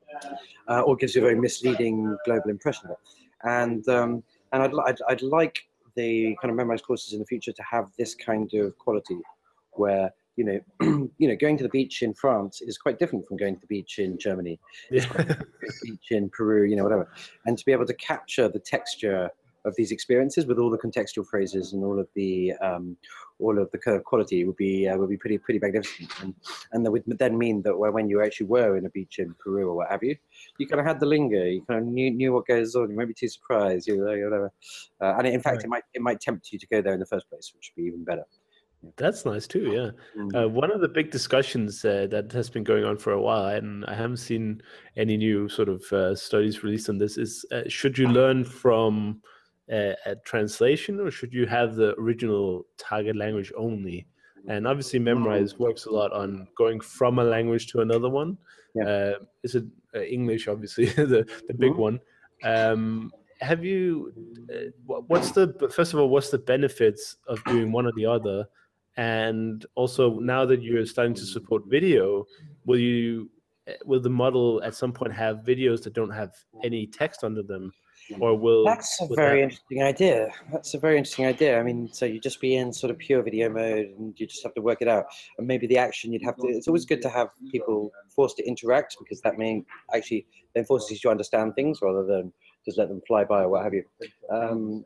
Speaker 3: uh, or gives you a very misleading global impression of it. And um, and I'd, I'd I'd like the kind of Memrise courses in the future to have this kind of quality, where you know you know going to the beach in France is quite different from going to the beach in Germany,
Speaker 2: yeah.
Speaker 3: beach in Peru, you know whatever, and to be able to capture the texture of these experiences with all the contextual phrases and all of the um, all of the kind of quality would be uh, would be pretty pretty magnificent, and and that would then mean that when you actually were in a beach in Peru or what have you, you kind of had the lingo, you kind of knew knew what goes on, you might be too surprised, you know, whatever, uh, and in fact right. it might it might tempt you to go there in the first place, which would be even better.
Speaker 2: That's nice too, yeah. Mm. Uh, one of the big discussions uh, that has been going on for a while, and I haven't seen any new sort of uh, studies released on this, is uh, should you learn from Uh, a translation, or should you have the original target language only? And obviously Memrise works a lot on going from a language to another one. Yeah. Uh, is it uh, English, obviously, the, the big mm-hmm. one. Um, have you, uh, what's the, first of all, what's the benefits of doing one or the other? And also, now that you're starting to support video, will you, will the model at some point have videos that don't have any text under them? Or will
Speaker 3: that's a
Speaker 2: will
Speaker 3: very
Speaker 2: that...
Speaker 3: interesting idea. That's a very interesting idea. I mean, so you just be in sort of pure video mode, and you just have to work it out. And maybe the action you'd have to. It's always good to have people forced to interact, because that means actually then forces you to understand things rather than just let them fly by or what have you. Um,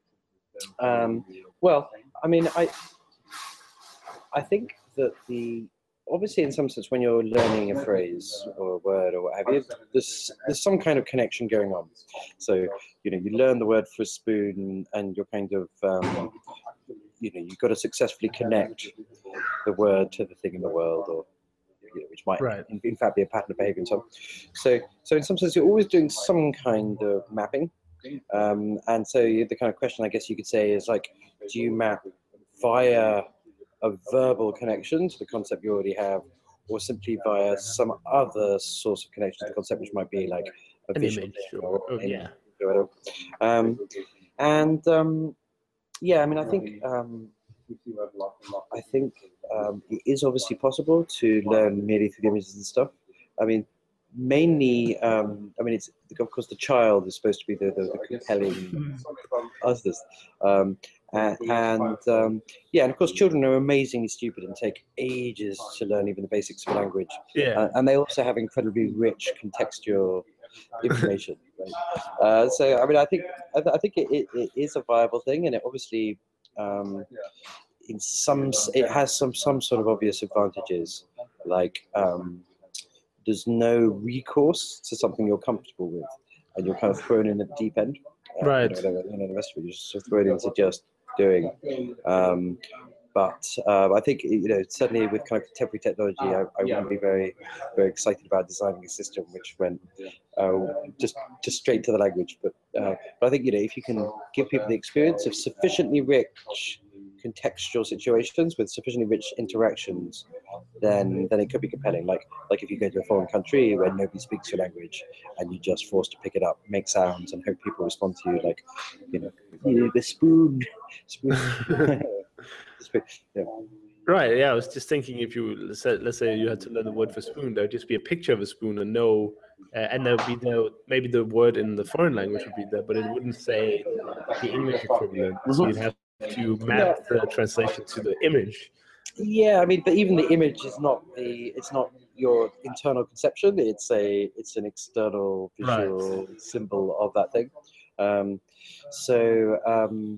Speaker 3: um, well, I mean, I I think that the. Obviously, in some sense, when you're learning a phrase or a word or what have you, there's there's some kind of connection going on. So you know, you learn the word for a spoon, and you're kind of um, you know, you've got to successfully connect the word to the thing in the world, or you know, which might
Speaker 2: right.
Speaker 3: in, in fact be a pattern of behavior and so on. So so in some sense, you're always doing some kind of mapping, um, and so the kind of question I guess you could say is like, do you map via a verbal connection to the concept you already have, or simply via some other source of connection to the concept, which might be like a
Speaker 2: An
Speaker 3: visual
Speaker 2: image,
Speaker 3: or,
Speaker 2: or,
Speaker 3: or
Speaker 2: yeah.
Speaker 3: Or um, and um, yeah, I mean, I think um, I think um, it is obviously possible to learn merely through the images and stuff. I mean, mainly, um, I mean, it's of course the child is supposed to be the, the, the compelling others. Um, And, and um, yeah, and of course, children are amazingly stupid and take ages to learn even the basics of language.
Speaker 2: Yeah.
Speaker 3: Uh, and they also have incredibly rich contextual information. Right? Uh, so, I mean, I think I, th- I think it, it, it is a viable thing, and it obviously um, in some, it has some some sort of obvious advantages, like um, there's no recourse to something you're comfortable with, and you're kind of thrown in at the deep end. Uh,
Speaker 2: Right.
Speaker 3: You know, you know, the rest of it, you're just sort of thrown into just doing. Um, but uh, I think, you know, certainly with kind of contemporary technology, I, I wouldn't be very, very excited about designing a system which went uh, just just straight to the language. But uh, but I think, you know, if you can give people the experience of sufficiently rich contextual situations with sufficiently rich interactions, then then it could be compelling. Like like if you go to a foreign country where nobody speaks your language and you're just forced to pick it up, make sounds, and hope people respond to you, like, you know, "Yeah, the spoon, spoon." The spoon. Yeah.
Speaker 2: Right. Yeah. I was just thinking if you let's say, let's say you had to learn the word for spoon, there would just be a picture of a spoon and no, uh, and there would be no maybe the word in the foreign language would be there, but it wouldn't say the English equivalent. So you'd have to map the translation to the image.
Speaker 3: Yeah, I mean, but even the image is not the it's not your internal conception. It's a it's an external visual
Speaker 2: Right.
Speaker 3: symbol of that thing. Um, so um,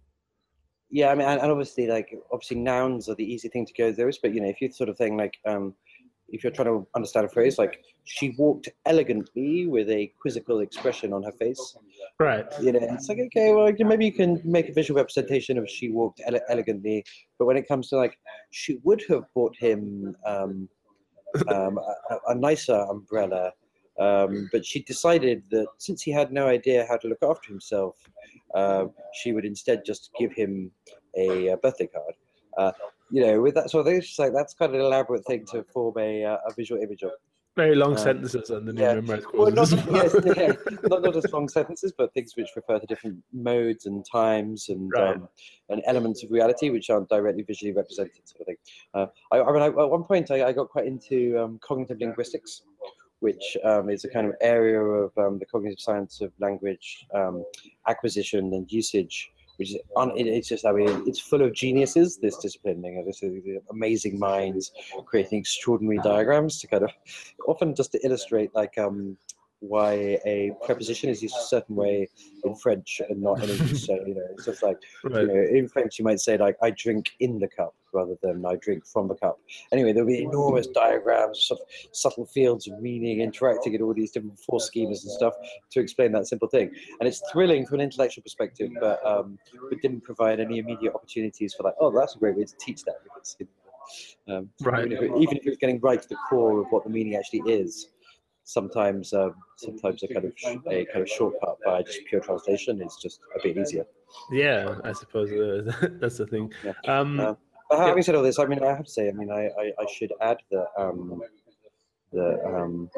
Speaker 3: yeah, I mean, and, and obviously, like obviously, nouns are the easy thing to go through. But you know, if you sort of thing like um, if you're trying to understand a phrase like "she walked elegantly with a quizzical expression on her face,"
Speaker 2: Right.
Speaker 3: you know, it's like, okay, well, maybe you can make a visual representation of "she walked ele- elegantly," but when it comes to like, she would have bought him um, um, a, a nicer umbrella, um, but she decided that since he had no idea how to look after himself, uh, she would instead just give him a, a birthday card. Uh, you know, with that sort of thing, it's just like that's kind of an elaborate thing to form a, uh, a visual image of.
Speaker 2: Very long
Speaker 3: Um,
Speaker 2: sentences on the new
Speaker 3: yeah.
Speaker 2: memorized
Speaker 3: Well,
Speaker 2: courses.
Speaker 3: not, yes, yeah, not, not just long sentences, but things which refer to different modes and times and
Speaker 2: Right.
Speaker 3: um, and elements of reality which aren't directly visually represented, sort of thing. Uh, I, I mean, I, at one point, I, I got quite into um, cognitive linguistics, which um, is a kind of area of um, the cognitive science of language um, acquisition and usage, which is un- it, it's just, I mean, it's full of geniuses, this discipline. You know, this is amazing minds creating extraordinary diagrams to kind of, often just to illustrate like um, why a preposition is used a certain way in French and not in English. So, you know, it's just like,
Speaker 2: Right.
Speaker 3: you know, in French you might say like, I drink in the cup rather than I drink from the cup. Anyway, there'll be enormous diagrams, sort of subtle fields of meaning interacting in all these different force schemas and stuff to explain that simple thing. And it's thrilling from an intellectual perspective, but um, it didn't provide any immediate opportunities for like, oh, that's a great way to teach that. Because, um,
Speaker 2: Right.
Speaker 3: even, if it, even if it's getting right to the core of what the meaning actually is, sometimes um, sometimes a kind of a kind of shortcut by just pure translation is just a bit easier.
Speaker 2: Yeah, I suppose uh, that's the thing.
Speaker 3: Yeah.
Speaker 2: Um,
Speaker 3: Uh, but having said all this, I mean, I have to say, I mean, I, I, I should add that um, that um,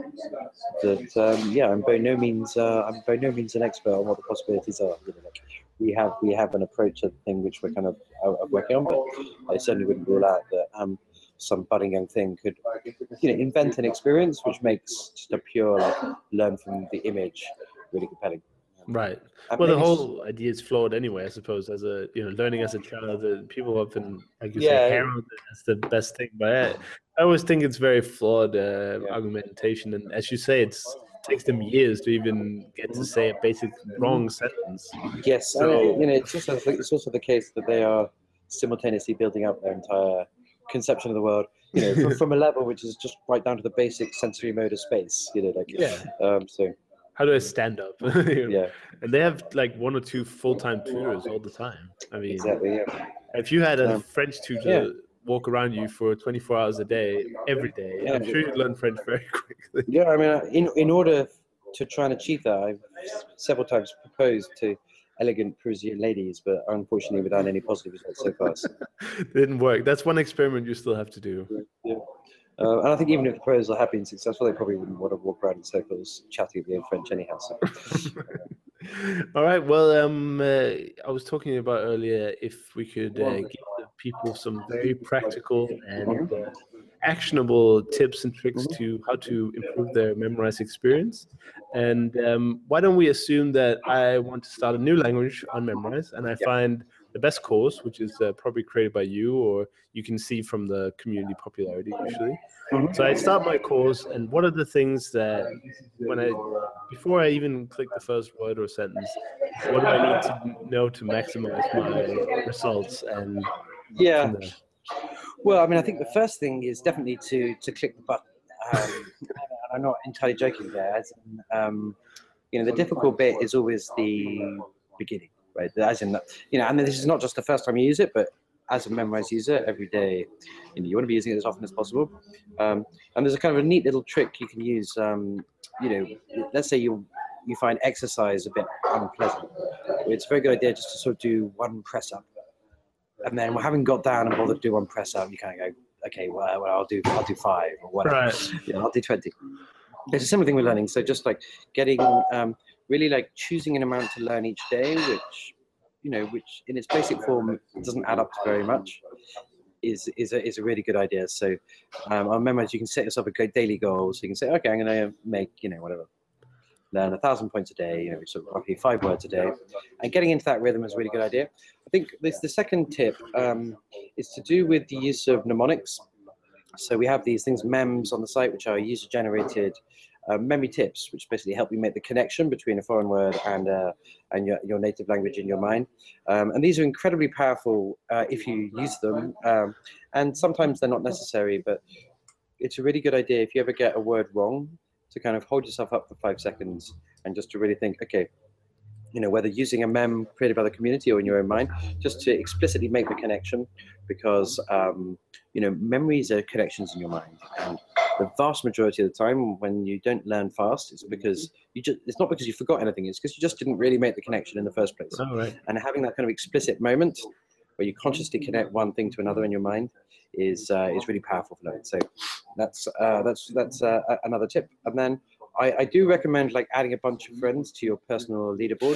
Speaker 3: that um, yeah, I'm by no means uh, I'm by no means an expert on what the possibilities are. You know, like we have we have an approach to the thing which we're kind of uh, working on, but I certainly wouldn't rule out that um, some budding young thing could, you know, invent an experience which makes just a pure like learn from the image really compelling.
Speaker 2: Right.
Speaker 3: And
Speaker 2: Well, the
Speaker 3: maybe s-
Speaker 2: whole idea is flawed anyway, I suppose, as a, you know, learning as a child. Uh, people often, like you
Speaker 3: Yeah.
Speaker 2: say, herald it as the best thing. But I, I always think it's very flawed uh,
Speaker 3: Yeah.
Speaker 2: argumentation. And as you say, it's, it takes them years to even get to say a basic wrong sentence.
Speaker 3: Yes,
Speaker 2: So-
Speaker 3: and, you know, it's also it's also the case that they are simultaneously building up their entire conception of the world, you know, from, from a level which is just right down to the basic sensory mode of space, you know, like
Speaker 2: Yeah.
Speaker 3: Um, so
Speaker 2: How do I stand up? You know?
Speaker 3: yeah,
Speaker 2: And they have like one or two full-time tutors all the time. I mean,
Speaker 3: exactly. Yeah,
Speaker 2: if you had a
Speaker 3: Um,
Speaker 2: French tutor
Speaker 3: yeah.
Speaker 2: walk around you for twenty-four hours a day, every day, I'm
Speaker 3: Yeah.
Speaker 2: sure you'd learn French very quickly.
Speaker 3: yeah. I mean, in in order to try and achieve that, I've several times proposed to elegant Parisian ladies, but unfortunately without any positive results so far. So,
Speaker 2: Didn't work. That's one experiment you still have to do.
Speaker 3: yeah. Uh, and I think even if the proposals have been successful, they probably wouldn't want to walk around in circles chatting in French anyhow. So.
Speaker 2: All right. Well, um, uh, I was talking about earlier if we could uh, give the people some very practical and uh, actionable tips and tricks to how to improve their memorized experience. And um, why don't we assume that I want to start a new language on Memrise, and I find the best course, which is uh, probably created by you, or you can see from the community popularity usually. So I start my course, and what are the things that when I, before I even click the first word or sentence, what do I need to know to maximize my results? And
Speaker 3: Yeah.
Speaker 2: from there?
Speaker 3: Well, I mean, I think the first thing is definitely to to click the button. Um, and I'm not entirely joking there. As in, um, you know, the difficult bit is always the beginning, right? As in, you know, and this is not just the first time you use it, but as a memorized user, every day, you know, you want to be using it as often as possible. Um, and there's a kind of a neat little trick you can use. Um, you know, let's say you you find exercise a bit unpleasant. It's a very good idea just to sort of do one press up. And then having got down and bothered to do one press up, you kind of go, okay, well, well I'll do I'll do five or whatever.
Speaker 2: Right.
Speaker 3: Yeah, I'll do twenty. It's a similar thing with learning. So just like getting um, really like choosing an amount to learn each day, which you know, which in its basic form doesn't add up to very much, is is a is a really good idea. So um, on Memoize, you can set yourself a good daily goal. So you can say, okay, I'm going to make you know whatever. Learn a thousand points a day, you know, sort of roughly five words a day, and getting into that rhythm is a really good idea. I think this the second tip um, is to do with the use of mnemonics. So we have these things, mems, on the site, which are user-generated uh, memory tips, which basically help you make the connection between a foreign word and uh, and your, your native language in your mind. Um, and these are incredibly powerful uh, if you use them. Um, and sometimes they're not necessary, but it's a really good idea if you ever get a word wrong, to kind of hold yourself up for five seconds and just to really think, okay, you know, whether using a mem created by the community or in your own mind, just to explicitly make the connection, because, um, you know, memories are connections in your mind. And the vast majority of the time when you don't learn fast, it's because you just, it's not because you forgot anything, it's because you just didn't really make the connection in the first place.
Speaker 2: Oh, right.
Speaker 3: And having that kind of explicit moment where you consciously connect one thing to another in your mind is uh, is really powerful for learning. So that's uh, that's that's uh, another tip. And then I, I do recommend like adding a bunch of friends to your personal leaderboard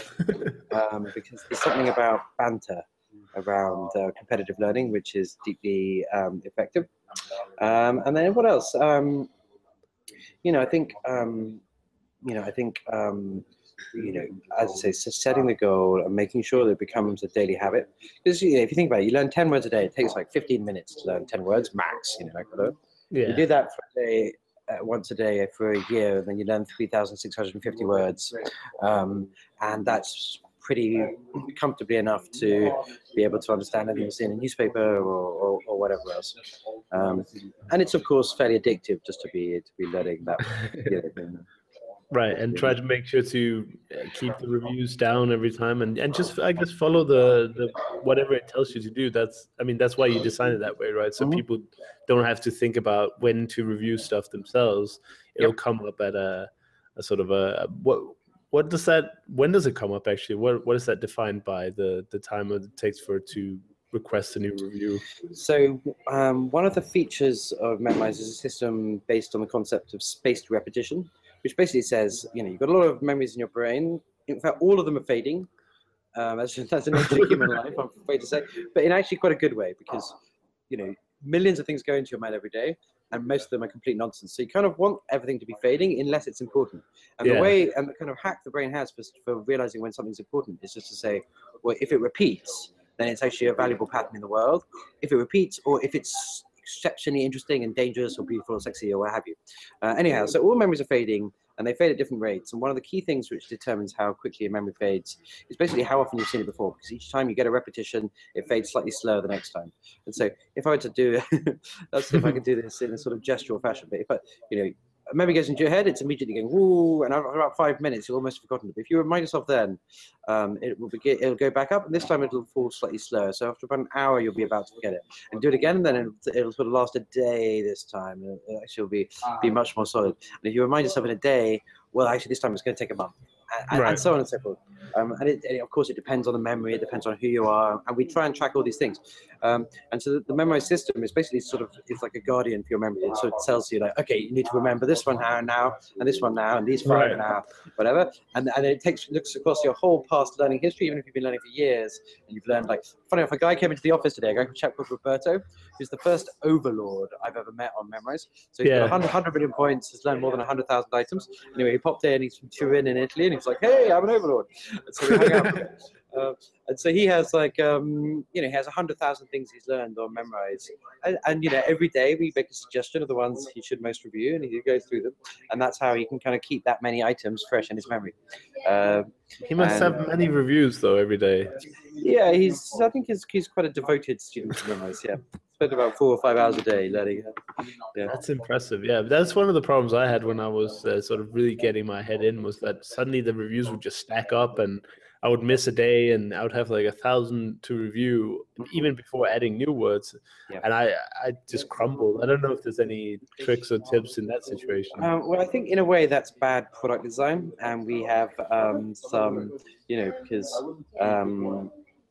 Speaker 3: um, because there's something about banter around uh, competitive learning which is deeply um, effective. Um, and then what else? Um, you know, I think um, you know, I think. Um, you know, as I say, so setting the goal and making sure that it becomes a daily habit. Because you know, if you think about it, you learn ten words a day. It takes like fifteen minutes to learn ten words max. You know, like that.
Speaker 2: Yeah.
Speaker 3: You do that for a day, uh, once a day for a year, and then you learn three thousand six hundred fifty words, um, and that's pretty comfortably enough to be able to understand anything you see in a newspaper or, or, or whatever else. Um, and it's of course fairly addictive just to be to be learning that. You know,
Speaker 2: Right, and try to make sure to keep the reviews down every time, and, and just I guess follow the, the whatever it tells you to do. That's I mean that's why you designed it that way, right? So
Speaker 3: Mm-hmm.
Speaker 2: people don't have to think about when to review stuff themselves. It'll
Speaker 3: Yep.
Speaker 2: come up at a, a sort of a what what does that when does it come up actually? What what is that defined by the the time it takes for it to request a new review?
Speaker 3: So um, one of the features of Memoize is a system based on the concept of spaced repetition, which basically says, you know, you've got a lot of memories in your brain. In fact, all of them are fading. Um, that's, that's the nature of human life, I'm afraid to say, but in actually quite a good way, because, you know, millions of things go into your mind every day, and most of them are complete nonsense. So you kind of want everything to be fading unless it's important. And
Speaker 2: Yeah.
Speaker 3: the way and the kind of hack the brain has for, for realizing when something's important is just to say, well, if it repeats, then it's actually a valuable pattern in the world. If it repeats, or if it's exceptionally interesting and dangerous or beautiful or sexy or what have you. Uh, anyhow, so all memories are fading, and they fade at different rates. And one of the key things which determines how quickly a memory fades is basically how often you've seen it before, because each time you get a repetition, it fades slightly slower the next time. And so if I were to do, let's see if I can do this in a sort of gestural fashion, but if I, you know, a memory goes into your head, it's immediately going, woo, and after about five minutes, you'll almost forgotten it. But if you remind yourself then, um, it will begin, it'll go back up, and this time it'll fall slightly slower. So after about an hour, you'll be about to forget it. And do it again, and then it'll, it'll sort of last a day this time. It it'll actually be, be much more solid. And if you remind yourself in a day, well, actually, this time it's going to take a month. And,
Speaker 2: Right.
Speaker 3: and so on and so forth. Um, and, it, and of course, it depends on the memory, it depends on who you are, and we try and track all these things. Um, and so the, the Memoize system is basically sort of, it's like a guardian for your memory. It sort of tells you like, okay, you need to remember this one now, now, and this one now, and these five
Speaker 2: Right.
Speaker 3: now, whatever. And and it takes looks across your whole past learning history, even if you've been learning for years, and you've learned like, funny enough, a guy came into the office today, a guy chap called Roberto, who's the first overlord I've ever met on Memoize. So he's
Speaker 2: Yeah.
Speaker 3: got one hundred, one hundred million points, has learned more than one hundred thousand items. Anyway, he popped in, he's from Turin in Italy, and he's like, hey, I'm an overlord. And so we hung out for a bit. Uh, and so he has like, um, you know, he has a hundred thousand things he's learned or memorized. And, and, you know, every day we make a suggestion of the ones he should most review, and he goes through them. And that's how he can kind of keep that many items fresh in his memory. Um,
Speaker 2: he must
Speaker 3: and,
Speaker 2: have many reviews, though, every day.
Speaker 3: Yeah, he's, I think he's, he's quite a devoted student to memorize, yeah. Spend about four or five hours a day learning. Yeah.
Speaker 2: That's impressive. Yeah, that's one of the problems I had when I was uh, sort of really getting my head in, was that suddenly the reviews would just stack up, and I would miss a day, and I would have like a thousand to review even before adding new words, yeah. and I I just crumbled. I don't know if there's any tricks or tips in that situation.
Speaker 3: Um, well, I think in a way that's bad product design, and we have um, some, you know, because um,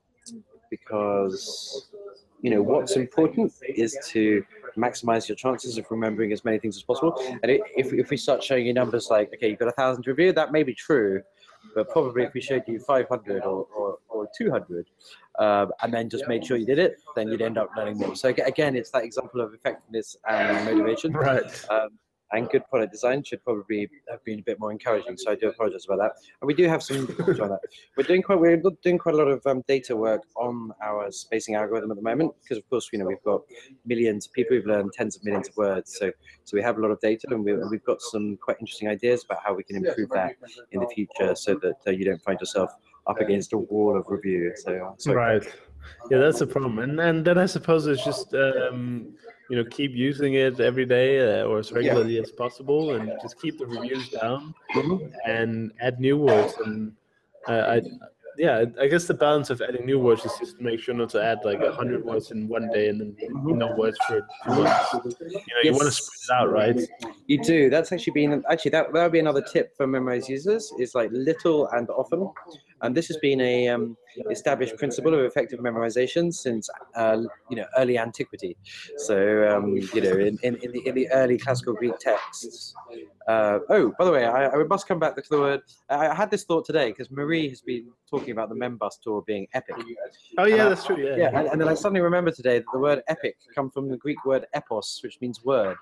Speaker 3: because. You know, what's important is to maximize your chances of remembering as many things as possible. And it, if, if we start showing you numbers like, okay, you've got a thousand to review, that may be true, but probably if we showed you five hundred or, or, or two hundred, um, and then just made sure you did it, then you'd end up learning more. So again, it's that example of effectiveness and motivation.
Speaker 2: Right.
Speaker 3: Um, and good product design should probably have been a bit more encouraging. So I do apologize about that. And we do have some on that. We're doing quite we're doing quite a lot of um, data work on our spacing algorithm at the moment, because of course, you know, we've got millions of people who've learned tens of millions of words. So so we have a lot of data, and, we, and we've got some quite interesting ideas about how we can improve that in the future, so that uh, you don't find yourself up against a wall of review. So sorry.
Speaker 2: Right. Yeah, that's the problem. And and then I suppose it's just um, you know, keep using it every day uh, or as regularly yeah. as possible, and just keep the reviews down mm-hmm. and add new words. And uh, I yeah, I guess the balance of adding new words is just to make sure not to add like a hundred words in one day and then no words for two months. You know, yes. you want to spread it out, right?
Speaker 3: You do. That's actually been actually that that would be another tip for Memrise users, is like little and often. And this has been a um, established principle of effective memorization since uh, you know, early antiquity. So um, you know, in, in, in the in the early classical Greek texts. Uh, oh, by the way, I, I must come back to the word. I had this thought today because Marie has been talking about the Membus tour being epic.
Speaker 2: Oh yeah,
Speaker 3: and
Speaker 2: that's
Speaker 3: I,
Speaker 2: true. Yeah,
Speaker 3: yeah, and, and then I suddenly remember today that the word epic comes from the Greek word epos, which means word.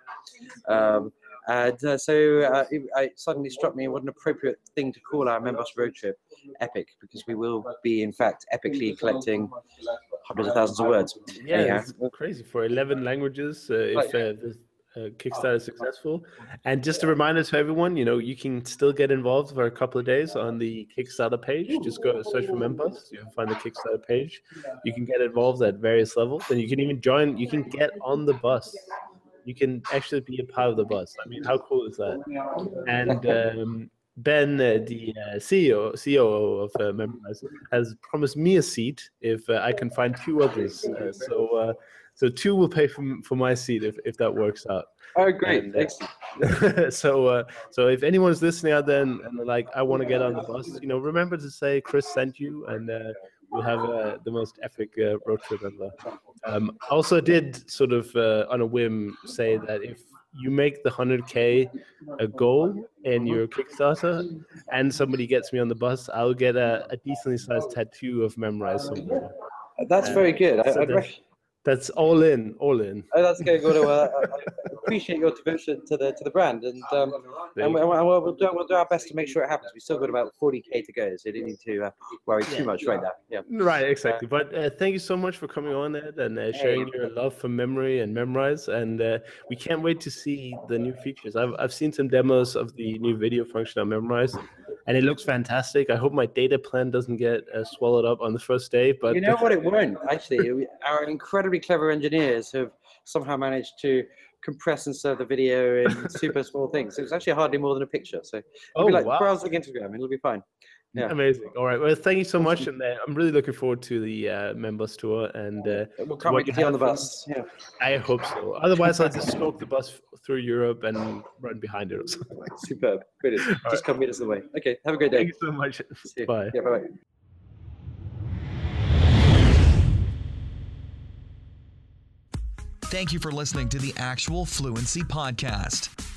Speaker 3: Um, And uh, so uh, it, it suddenly struck me what an appropriate thing to call our Membus road trip epic, because we will be, in fact, epically collecting hundreds of thousands of words.
Speaker 2: Yeah, Anyhow. It's crazy for eleven languages uh, if uh, the uh, Kickstarter is successful. And just a reminder to everyone, you know, you can still get involved for a couple of days on the Kickstarter page. Just go search for Membus. You'll find the Kickstarter page. You can get involved at various levels, and you can even join. You can get on the bus. You can actually be a part of the bus. I mean, how cool is that? And um, Ben, uh, the uh, C E O, C O O of uh, Memrise, has promised me a seat if uh, I can find two others. Uh, so, uh, so two will pay for for my seat if, if that works out.
Speaker 3: Oh, great! And, uh,
Speaker 2: Excellent. so, uh, so if anyone's listening out there and, and like, I want to get on the bus, you know, remember to say Chris sent you, and uh, we'll have uh, the most epic uh, road trip ever. Um, also did sort of uh, on a whim say that if you make the one hundred K a goal in your Kickstarter and somebody gets me on the bus, I'll get a, a decently sized tattoo of Memrise somewhere.
Speaker 3: That's uh, very good.
Speaker 2: So
Speaker 3: I,
Speaker 2: that's, that's all in, all in.
Speaker 3: Oh, that's good. Well, uh, I appreciate your devotion to the to the brand, and um, and, we, and we'll, we'll do we'll do our best to make sure it happens. We've still got about forty K to go, so you don't need to uh, worry yeah. too much right now. Yeah.
Speaker 2: Right, exactly. But uh, thank you so much for coming on, Ed, and uh, sharing hey. your love for memory and Memrise. And uh, we can't wait to see the new features. I've I've seen some demos of the new video function on Memrise, and it looks fantastic. I hope my data plan doesn't get uh, swallowed up on the first day. But
Speaker 3: you know what, it won't actually. Our incredibly clever engineers have somehow managed to compress and serve the video in super small things. So it's actually hardly more than a picture. So it'll
Speaker 2: oh,
Speaker 3: be like
Speaker 2: wow.
Speaker 3: browsing Instagram. It'll be fine. Yeah.
Speaker 2: Amazing. All right. Well, thank you so much, and uh, I'm really looking forward to the uh, Membus tour. And uh,
Speaker 3: we'll can't wait to see on the bus. Yeah.
Speaker 2: I hope so. Otherwise, I'll just stalk the bus through Europe and run behind it or something.
Speaker 3: Superb. Brilliant. All just right. Come meet us on the way. Okay. Have a great day.
Speaker 2: Thank you so much. Bye.
Speaker 3: Yeah. Bye. Bye.
Speaker 1: Thank you for listening to the Actual Fluency Podcast.